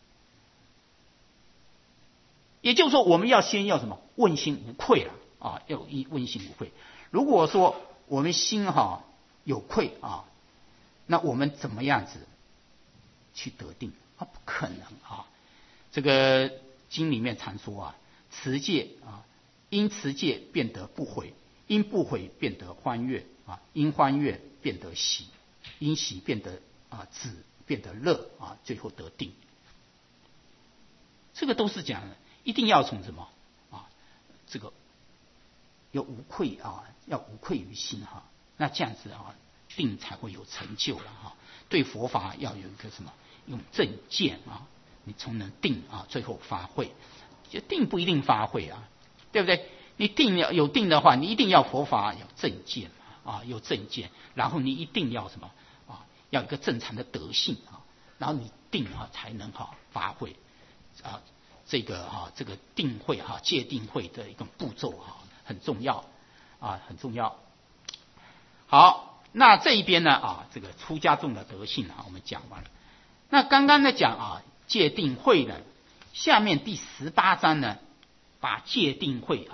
也就是说我们要先要什么？问心无愧了要问心无愧。如果说我们心有愧那我们怎么样子去得定不可能这个经里面常说持戒因持戒变得不悔，因不悔变得欢悦因欢悦变得喜，因喜变得止，变得乐最后得定。这个都是讲的，一定要从什么这个有无愧要无愧于心那这样子定才会有成就了对佛法要有一个什么用正见你才能定最后发挥。定不一定发挥对不对？你定有定的话，你一定要佛法有正见有正见，然后你一定要什么要有一个正常的德性然后你定才能发挥这个定慧戒定慧的一个步骤很重要很重要。好，那这一边呢这个出家众的德性我们讲完了。那刚刚呢讲戒定慧呢，下面第18章呢，把戒定慧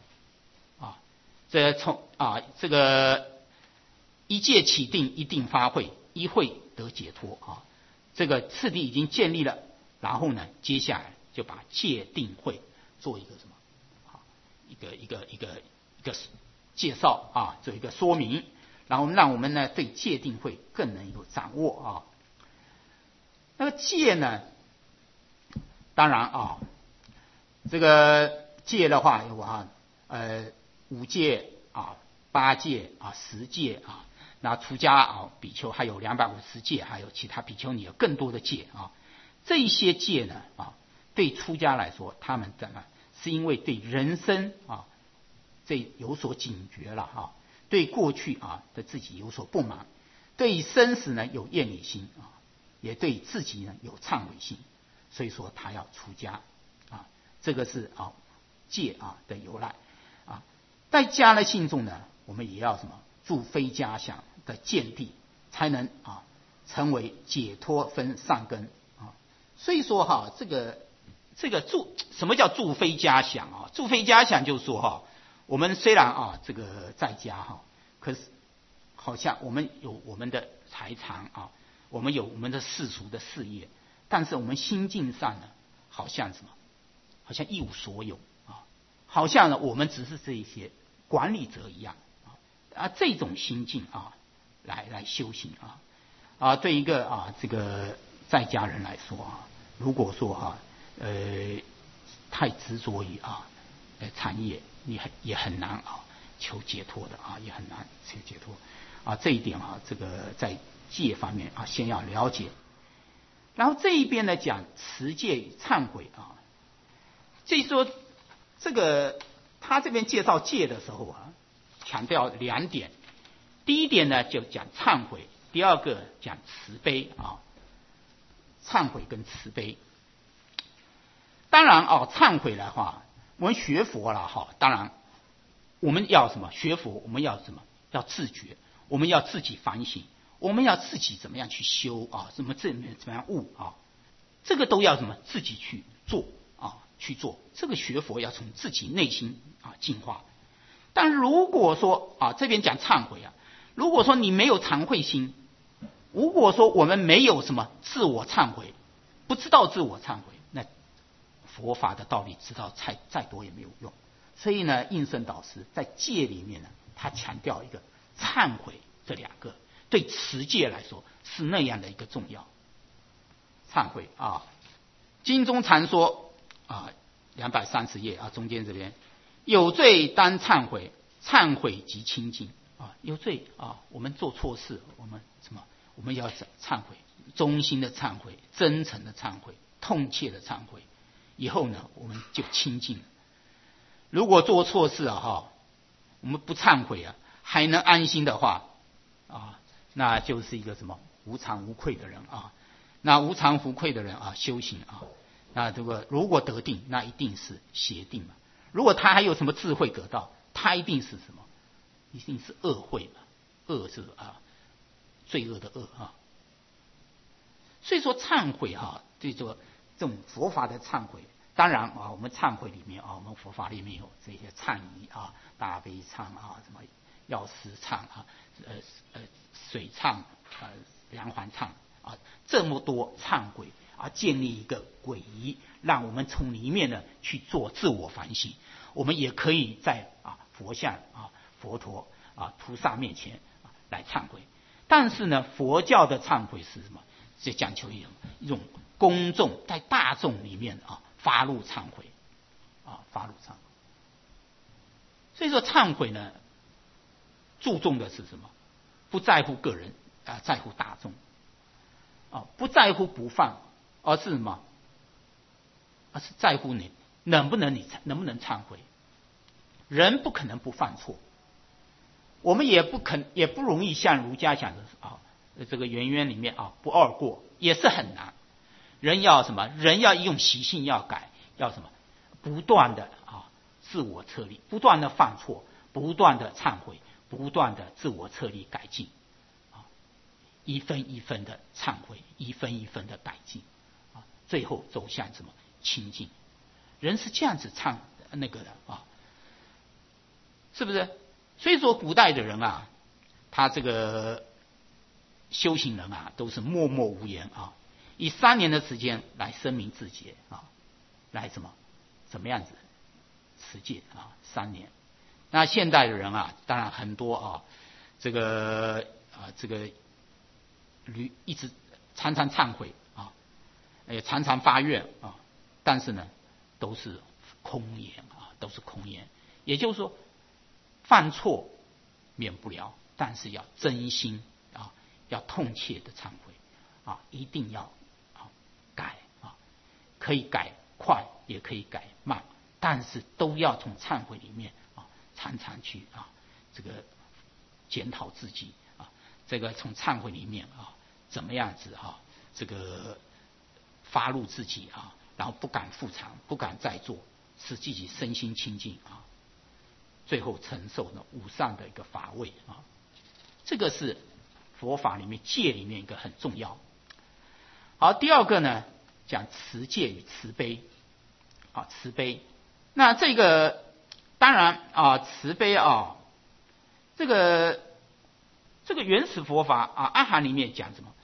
这从这个一戒起定，一定发慧，一慧得解脱这个次第已经建立了。然后呢，接下来就把戒定慧做一个什么一个介绍做一个说明，然后让我们呢对戒定慧更能有掌握那个戒呢，当然这个戒的话有5戒8戒10戒那出家比丘还有250戒，还有其他比丘尼有更多的戒这一些戒呢对出家来说，他们怎么是因为对人生这有所警觉了对过去的自己有所不满，对生死呢有厌离心也对自己呢有忏悔心，所以说他要出家这个是戒的由来在家的信众呢，我们也要什么住非家想的见地，才能成为解脱分上根所以说这个住什么叫住非家想住非家想就是说我们虽然这个在家可是好像我们有我们的财产我们有我们的世俗的事业，但是我们心境上呢，好像什么？好像一无所有啊，好像呢我们只是这一些管理者一样啊，这种心境啊，来修行对一个这个在家人来说如果说太执着于产业，也很难求解脱的也很难求解脱这一点这个在戒方面先要了解。然后这一边呢讲持戒与忏悔所以说这个他这边介绍戒的时候强调2点，第一点呢就讲忏悔，第二个讲慈悲忏悔跟慈悲。当然忏悔的话，我们学佛了当然我们要什么？学佛我们要什么？要自觉，我们要自己反省，我们要自己怎么样去修怎么样悟这个都要什么？自己去做去做。这个学佛要从自己内心进化。但如果说这边讲忏悔如果说你没有忏悔心，如果说我们没有什么自我忏悔，不知道自我忏悔，那佛法的道理知道再多也没有用。所以呢，应圣导师在戒里面呢，他强调一个忏悔，这2个对持戒来说是那样的一个重要。忏悔经中常说230页中间这边有罪当忏悔，忏悔即清净有罪我们做错事，我们什么？我们要忏悔，衷心的忏悔，真诚的忏悔，痛切的忏悔，以后呢我们就清净了。如果做错事我们不忏悔还能安心的话那就是一个什么无常无愧的人那无常无愧的人修行那这个如果得定，那一定是邪定嘛。如果他还有什么智慧得到，他一定是什么？一定是恶慧嘛。恶是罪恶的恶所以说忏悔对这种佛法的忏悔，当然我们忏悔里面我们佛法里面有这些忏仪大悲忏什么药师忏水忏梁环忏这么多忏悔建立一个轨仪，让我们从里面呢去做自我反省。我们也可以在佛像佛陀菩萨面前来忏悔。但是呢，佛教的忏悔是什么？是讲求一种公众，在大众里面发露忏悔发露忏悔。所以说忏悔呢，注重的是什么？不在乎个人在乎大众不在乎不犯，而是什么？而是在乎你能不能忏悔。人不可能不犯错，我们也不容易像儒家讲的这个圆圆里面不二过，也是很难。人要什么？人要一种习性要改，要什么？不断的自我测力，不断的犯错，不断的忏悔，不断的自我测力改进一分一分的忏悔，一分一分的改进最后走向什么？清净。人是这样子那个的是不是？所以说古代的人他这个修行人都是默默无言以3年的时间来声明自己来怎么样子持戒3年。那现代的人当然很多这个一直常常忏悔也常常发愿但是呢都是空言都是空言。也就是说犯错免不了，但是要真心要痛切的忏悔一定要改可以改快也可以改慢，但是都要从忏悔里面常常去这个检讨自己这个从忏悔里面怎么样子这个发露自己然后不敢复偿，不敢再做，使自己身心清净最后承受呢无上的一个法位这个是佛法里面戒里面一个很重要。好，第二个呢讲持戒与慈悲慈悲。那这个当然慈悲这个原始佛法阿含里面讲什么？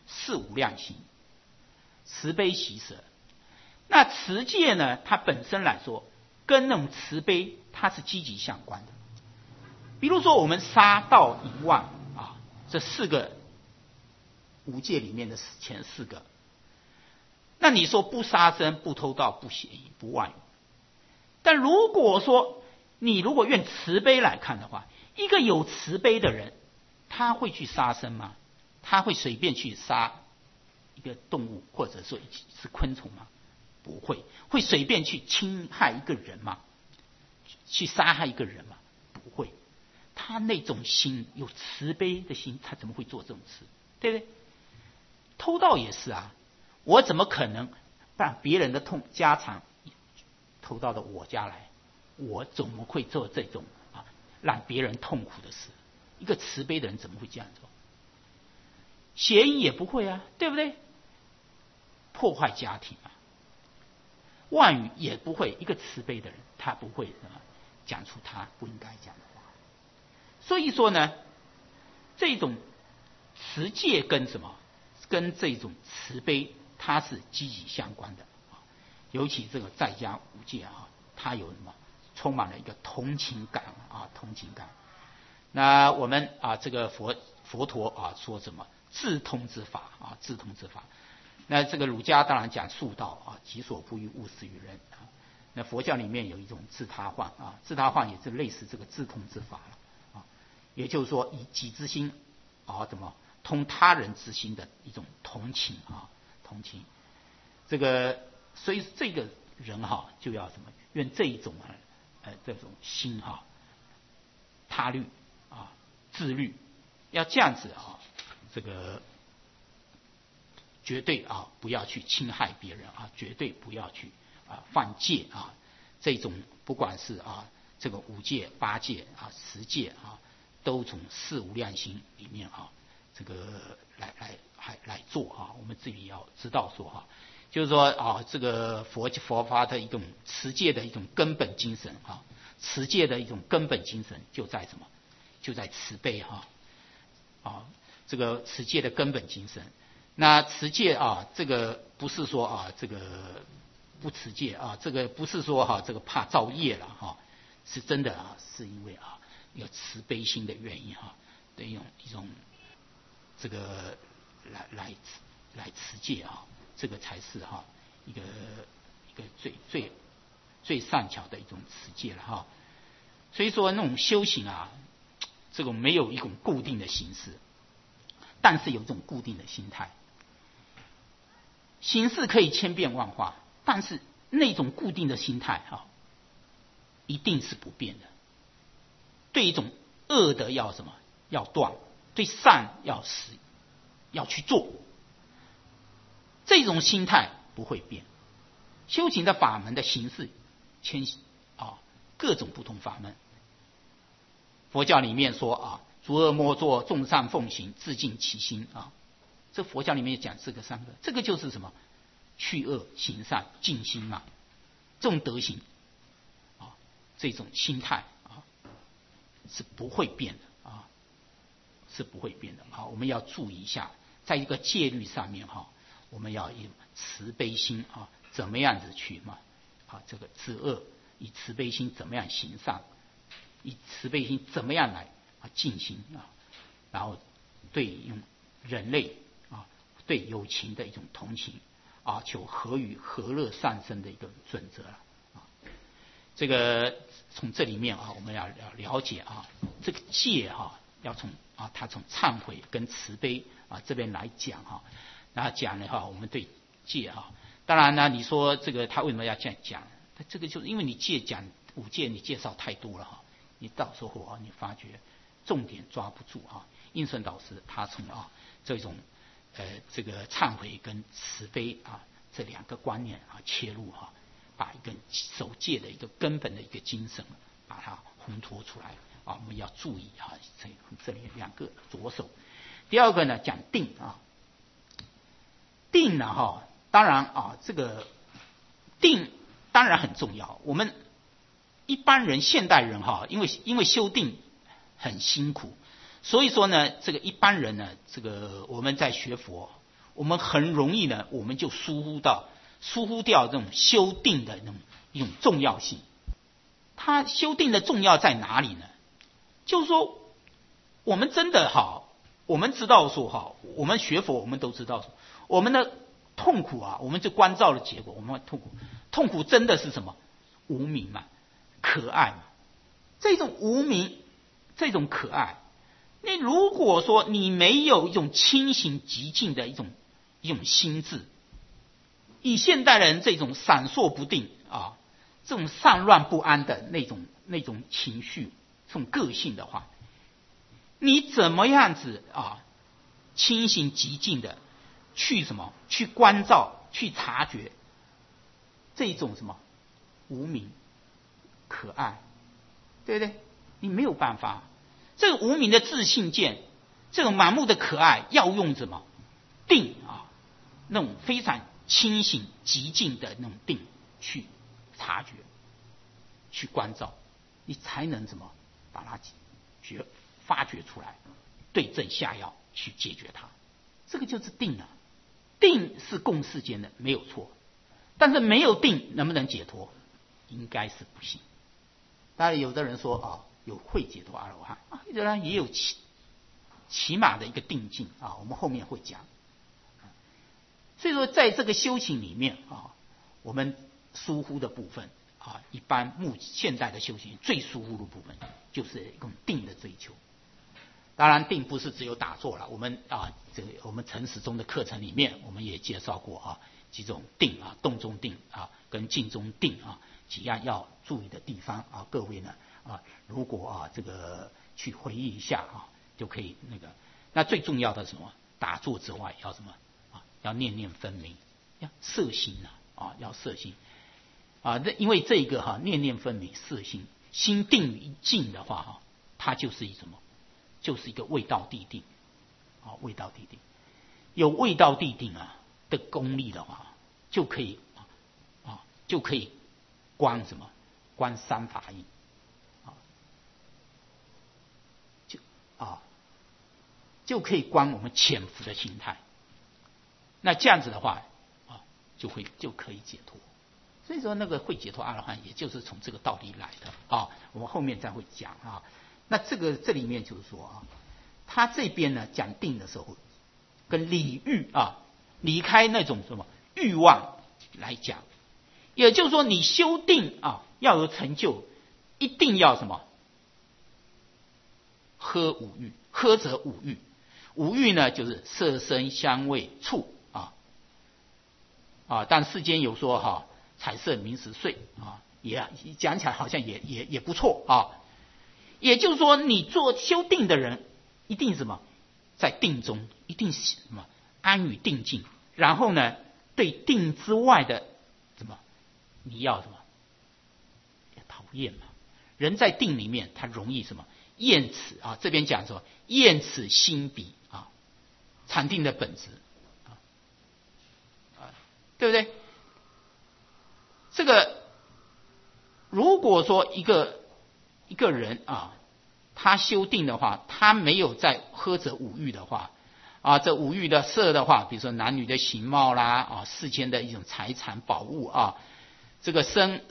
四无量心，慈悲喜舍。那持戒呢，它本身来说跟那种慈悲它是积极相关的。比如说我们杀盗淫妄啊，这4个五戒里面的前4个，那你说不杀生、不偷盗、不邪淫、不妄语，但如果说你如果用慈悲来看的话，一个有慈悲的人，他会去杀生吗？他会随便去杀一个动物，或者说是昆虫吗？不会。会随便去侵害一个人吗？去杀害一个人吗？不会。他那种心，有慈悲的心，他怎么会做这种事？对不对？偷盗也是啊，我怎么可能把别人的家产偷到到我家来？我怎么会做这种让别人痛苦的事？一个慈悲的人怎么会这样做？邪淫也不会啊，对不对？破坏家庭啊，妄语也不会。一个慈悲的人，他不会讲出他不应该讲的话。所以说呢，这种持戒跟什么？跟这种慈悲，它是积极相关的。尤其这个在家五戒它有什么？充满了一个同情感同情感。那我们这个佛陀说什么？自通之法自通之法。那这个儒家当然讲术道己所不欲，勿施于人那佛教里面有一种自他换自他换也是类似这个自通之法了也就是说以己之心怎么通他人之心的一种同情同情。这个所以这个人就要什么？用这一种这种心他律自律，要这样子这个绝对不要去侵害别人绝对不要去犯戒这种不管是这个5戒、8戒10戒都从四无量心里面这个来做我们自己要知道说就是说这个佛法的一种持戒的一种根本精神持戒的一种根本精神就在什么？就在慈悲这个持戒的根本精神。那持戒这个不是说这个不持戒这个不是说这个怕造业了是真的是因为有慈悲心的原因的一种这个来持戒这个才是一个最善巧的一种持戒了所以说那种修行这个没有一种固定的形式，但是有一种固定的心态。形式可以千变万化，但是那种固定的心态一定是不变的。对一种恶的要什么？要断；对善要去做。这种心态不会变。修行的法门的形式各种不同法门。佛教里面说诸恶莫作，众善奉行，自净其心这佛教里面讲这个3个，这个就是什么？去恶行善净心嘛。这种德行这种心态是不会变的是不会变的我们要注意一下，在一个戒律上面我们要以慈悲心怎么样子去这个止恶，以慈悲心怎么样行善，以慈悲心怎么样来进行然后对用人类对有情的一种同情求和与和乐善生的一个准则这个从这里面我们要了解这个戒要从他从忏悔跟慈悲这边来讲那讲的话，我们对戒当然呢，你说这个他为什么要这样讲？这个就是因为你讲5戒，你介绍太多了你到时候你发觉重点抓不住应顺导师他从这种这个忏悔跟慈悲这2个观念切入把一个守戒的一个根本的一个精神把它烘托出来我们要注意这里2个着手。第2个呢讲定定呢当然这个定当然很重要。我们一般人现代人因为修定很辛苦，所以说呢这个一般人呢这个我们在学佛， 我们很容易呢，我们就疏忽掉这种修定的一种重要性。它修定的重要在哪里呢？就是说，我们真的我们知道说我们学佛，我们都知道说，我们的痛苦啊，我们就关照的结果，我们痛苦真的是什么？无明嘛，可爱嘛。这种无明，这种可爱，你如果说你没有一种清醒极静的一种心智，以现代人这种闪烁不定啊，这种散乱不安的那种情绪，这种个性的话，你怎么样子啊清醒极静的去关照去察觉这种什么无明可爱，对不对？你没有办法，这个无明的自信见，这种盲目的可爱，要用什么定啊，那种非常清醒极静的那种定去察觉去关照，你才能怎么把它发掘出来，对症下药去解决它。这个就是定啊，定是共世间的没有错，但是没有定能不能解脱？应该是不行。当然有的人说有会解脱阿罗汉，有的人也有起码的一个定境啊，我们后面会讲。所以说在这个修行里面我们疏忽的部分一般现代的修行最疏忽的部分就是一种定的追求。当然定不是只有打坐了，我们我们陈时中的课程里面我们也介绍过几种定动中定跟静中定几样要注意的地方各位呢如果这个去回忆一下就可以那个。那最重要的是什么？打坐之外要什么要念念分明，要摄心要摄心因为这个念念分明摄心，心定一静的话它就是什么？就是一个位道地定位道地定。有位道地定的功力的话，就可以观什么？观三法印就可以观我们潜伏的心态。那这样子的话就可以解脱。所以说那个会解脱阿罗汉，也就是从这个道理来的我们后面再会讲那这里面就是说他这边呢讲定的时候，跟理欲离开那种什么欲望来讲，也就是说你修定要有成就，一定要什么？呵五欲，呵则五欲。五欲呢就是色声香味触但世间有说彩色名食睡也讲起来好像也不错也就是说你做修定的人一定什么？在定中一定什么？安于定境。然后呢对定之外的什么？你要什么？要讨厌嘛。人在定里面他容易什么？厌此这边讲说厌此心彼禅定的本质对不对？这个如果说一个人他修定的话，他没有在呵责五欲的话这五欲的色的话，比如说男女的形貌啦世间的一种财产宝物这个声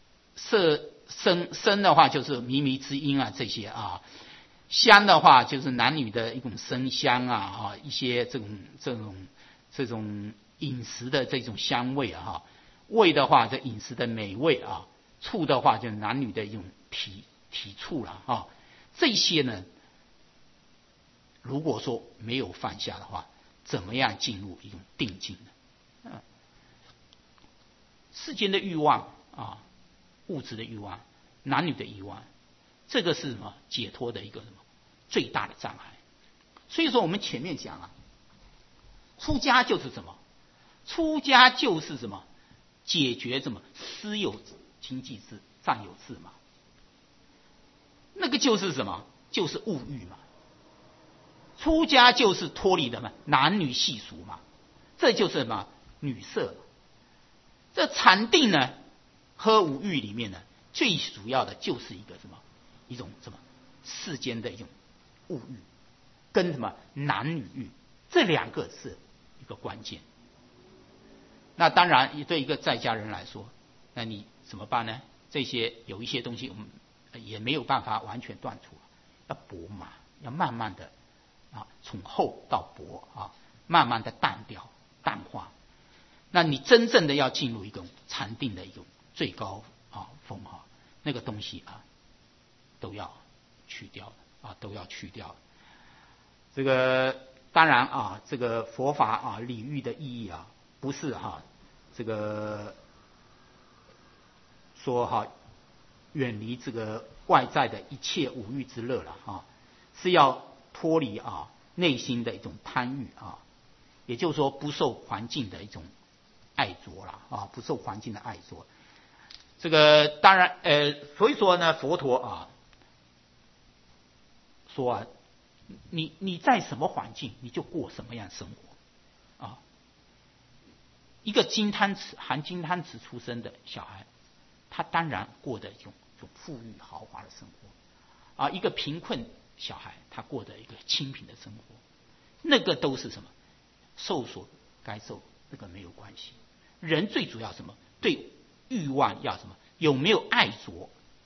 的话就是靡靡之音这些香的话就是男女的一种声香一些这种饮食的这种香味味的话这饮食的美味触的话就是男女的一种体触了这些呢如果说没有放下的话，怎么样进入一种定境呢？世间的欲望物质的欲望，男女的欲望，这个是什么？解脱的一个什么最大的障碍。所以说我们前面讲出家就是什么？出家就是什么？解决什么私有经济制、占有制嘛。那个就是什么？就是物欲嘛。出家就是脱离的嘛男女系俗嘛，这就是什么？女色。这禅定呢，呵五欲里面呢，最主要的就是一个什么？一种什么？世间的一种物欲，跟什么男女欲，这两个是一个关键。那当然，对一个在家人来说，那你怎么办呢？这些有一些东西我们也没有办法完全断除，要薄嘛，要慢慢的从厚到薄慢慢的淡掉、淡化。那你真正的要进入一种禅定的一种最高峰那个东西都要去掉都要去掉。这个当然这个佛法礼遇的意义不是这个说远离这个外在的一切五欲之乐了是要脱离内心的一种贪欲也就是说不受环境的一种爱着了不受环境的爱着。这个当然所以说呢，佛陀说你在什么环境你就过什么样生活一个含金汤匙出生的小孩，他当然过的一种富裕豪华的生活一个贫困小孩他过的一个清贫的生活，那个都是什么受所该受，那个没有关系。人最主要什么？对欲望要什么？有没有爱着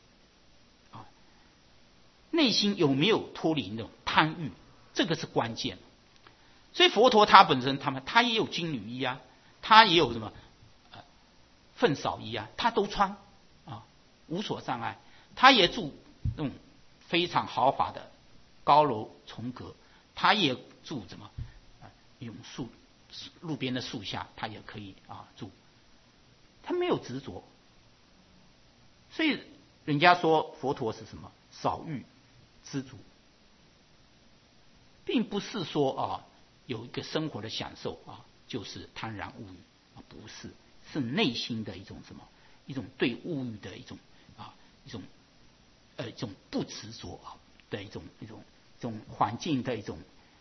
内心有没有脱离那种贪欲，这个是关键。所以佛陀他本身他也有金缕衣他也有什么粪扫衣他都穿无所障碍。他也住那种非常豪华的高楼重阁，他也住什么永树路边的树下，他也可以住，他没有执着。所以人家说佛陀是什么？少欲知足，并不是说有一个生活的享受就是贪婪物欲不是，是内心的一种什么？一种对物欲的一种一种不执着的一种环境的一种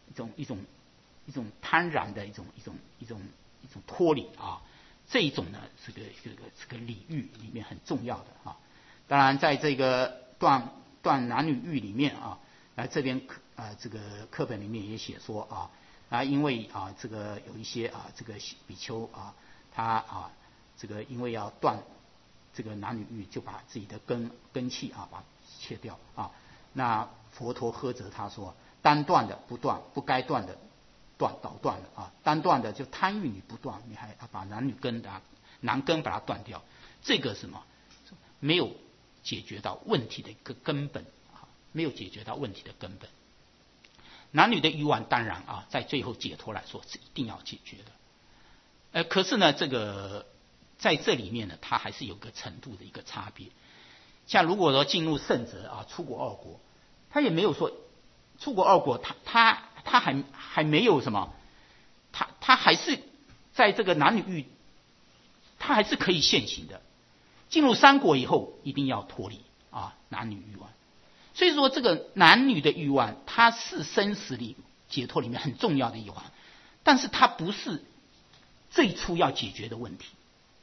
贪婪的一种脱离这一种呢是个礼遇里面很重要的当然在这个断男女欲里面这边这个课本里面也写说因为这个有一些这个比丘他这个因为要断这个男女欲，就把自己的根器把它切掉那佛陀呵责他说，单断的不断，不该断的倒断了单断的就贪欲你不断，你还把男根把它断掉，这个什么没有解决到问题的一个根本没有解决到问题的根本。男女的欲望当然在最后解脱来说是一定要解决的可是呢这个在这里面呢它还是有个程度的一个差别。像如果说进入圣者出国二国，他也没有说出国二国他还没有什么，他还是在这个男女欲他还是可以现行的。进入三国以后一定要脱离男女欲望。所以说这个男女的欲望它是生死里解脱里面很重要的一环，但是它不是最初要解决的问题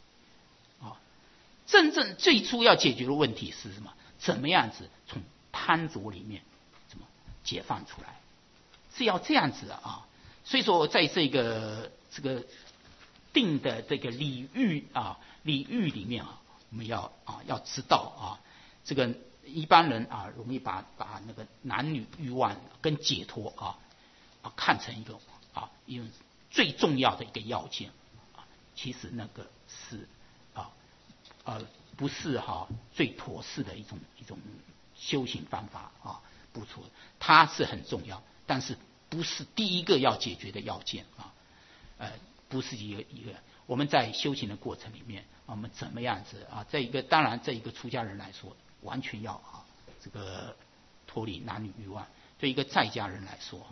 真正最初要解决的问题是什么？怎么样子从贪着里面怎么解放出来，是要这样子所以说在这个定的这个礼遇里面我们要知道这个一般人容易把那个男女欲望跟解脱看成一个一种最重要的一个要件其实那个是不是最妥适的一种修行方法不错，它是很重要，但是不是第一个要解决的要件不是一个我们在修行的过程里面我们怎么样子当然这一个出家人来说完全要这个脱离男女欲望，对一个在家人来说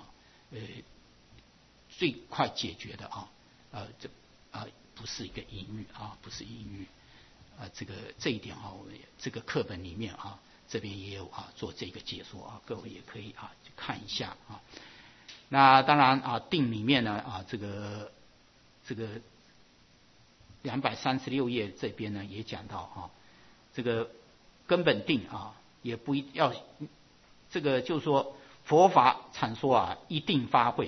最快解决的这不是一个淫欲不是淫欲这一点这个课本里面这边也有做这个解说各位也可以去看一下那当然定里面呢这个236页这边呢也讲到这个根本定也不要这个就是说佛法阐说一定发慧，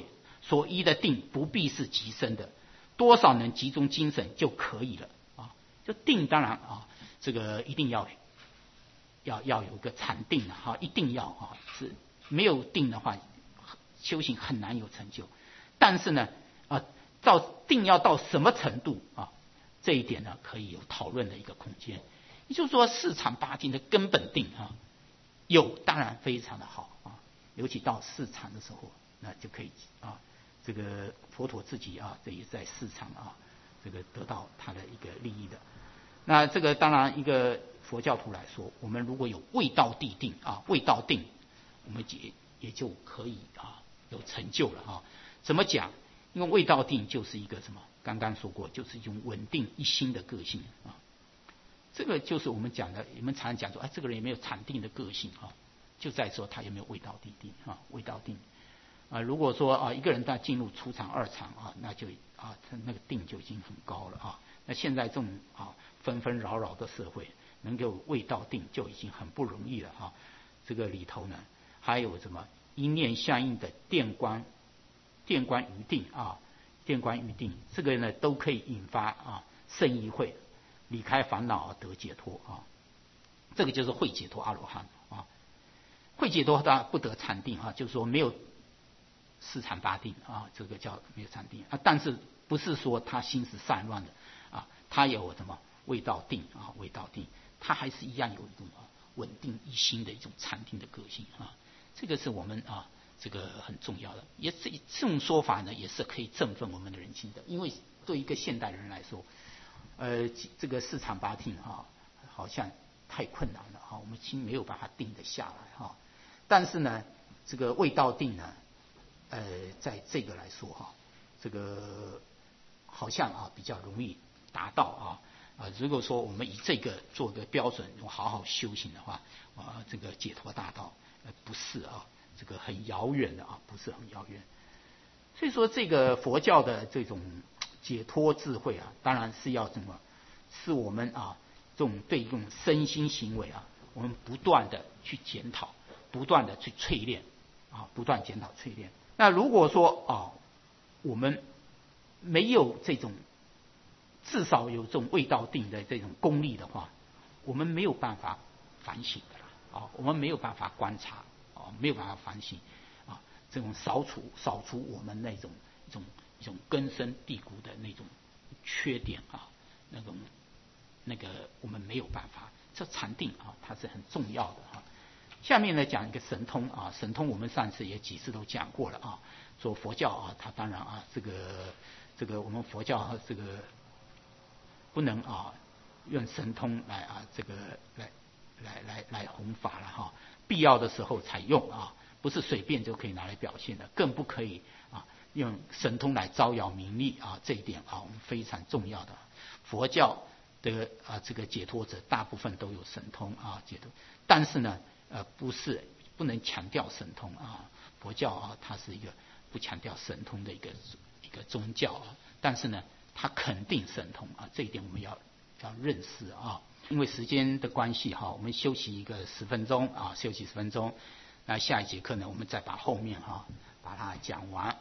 所依的定不必是极深的，多少能集中精神就可以了啊。就定当然啊，这个一定要有一个禅定啊，一定要啊，是没有定的话，修行很难有成就。但是呢定要到什么程度啊？这一点呢，可以有讨论的一个空间。也就是说，四禅八定的根本定啊，有当然非常的好啊，尤其到四禅的时候，那就可以啊，这个佛陀自己啊，这也在四禅啊，这个得到他的一个利益的。那这个当然，一个佛教徒来说，我们如果有未到地定啊，未到定，我们也就可以啊有成就了啊。怎么讲？因为未到定就是一个什么？刚刚说过，就是一种稳定一心的个性啊。这个就是我们讲的，我们常常讲说，这个人有没有禅定的个性啊？就在说他有没有未到地定啊？未到定啊，如果说一个人他进入初禅、二禅啊，那就他那个定就已经很高了啊。那现在这种纷纷扰扰的社会，能够未到定就已经很不容易了啊。这个里头呢，还有什么因念相应的电观余定啊，电观余定，这个呢都可以引发圣意会，离开烦恼得解脱啊。这个就是会解脱阿罗汉啊。会解脱他不得禅定啊，就是说没有四禅八定啊，这个叫没有禅定啊。但是不是说他心是散乱的啊？他有什么未到定啊？未到定，他还是一样有一种稳定一心的一种禅定的个性啊。这个是我们这个很重要的，也是这种说法呢，也是可以振奋我们的人心的。因为对一个现代人来说，这个四禅八定好像太困难了我们心没有办法定得下来但是呢，这个未到定呢，在这个来说这个好像比较容易达到如果说我们以这个做个标准，好好修行的话这个解脱大道不是这个很遥远的不是很遥远。所以说这个佛教的这种解脱智慧当然是要怎么，是我们这种对这种身心行为我们不断的去检讨，不断的去淬炼不断检讨淬炼。那如果说我们没有这种至少有这种未到定的这种功力的话，我们没有办法反省的啦我们没有办法观察没有办法反省这种扫除我们那种一种根深蒂固的那种缺点那个我们没有办法。这禅定它是很重要的下面呢讲一个神通神通我们上次也几次都讲过了说佛教它当然这个我们佛教这个不能用神通来这个来弘法了必要的时候才用不是随便就可以拿来表现的，更不可以用神通来招摇名利这一点我们非常重要的。佛教的这个解脱者大部分都有神通解脱，但是呢不能强调神通佛教它是一个不强调神通的一个宗教但是呢它肯定神通这一点我们要认识因为时间的关系我们休息一个10分钟休息10分钟。那下一节课呢，我们再把后面把它讲完。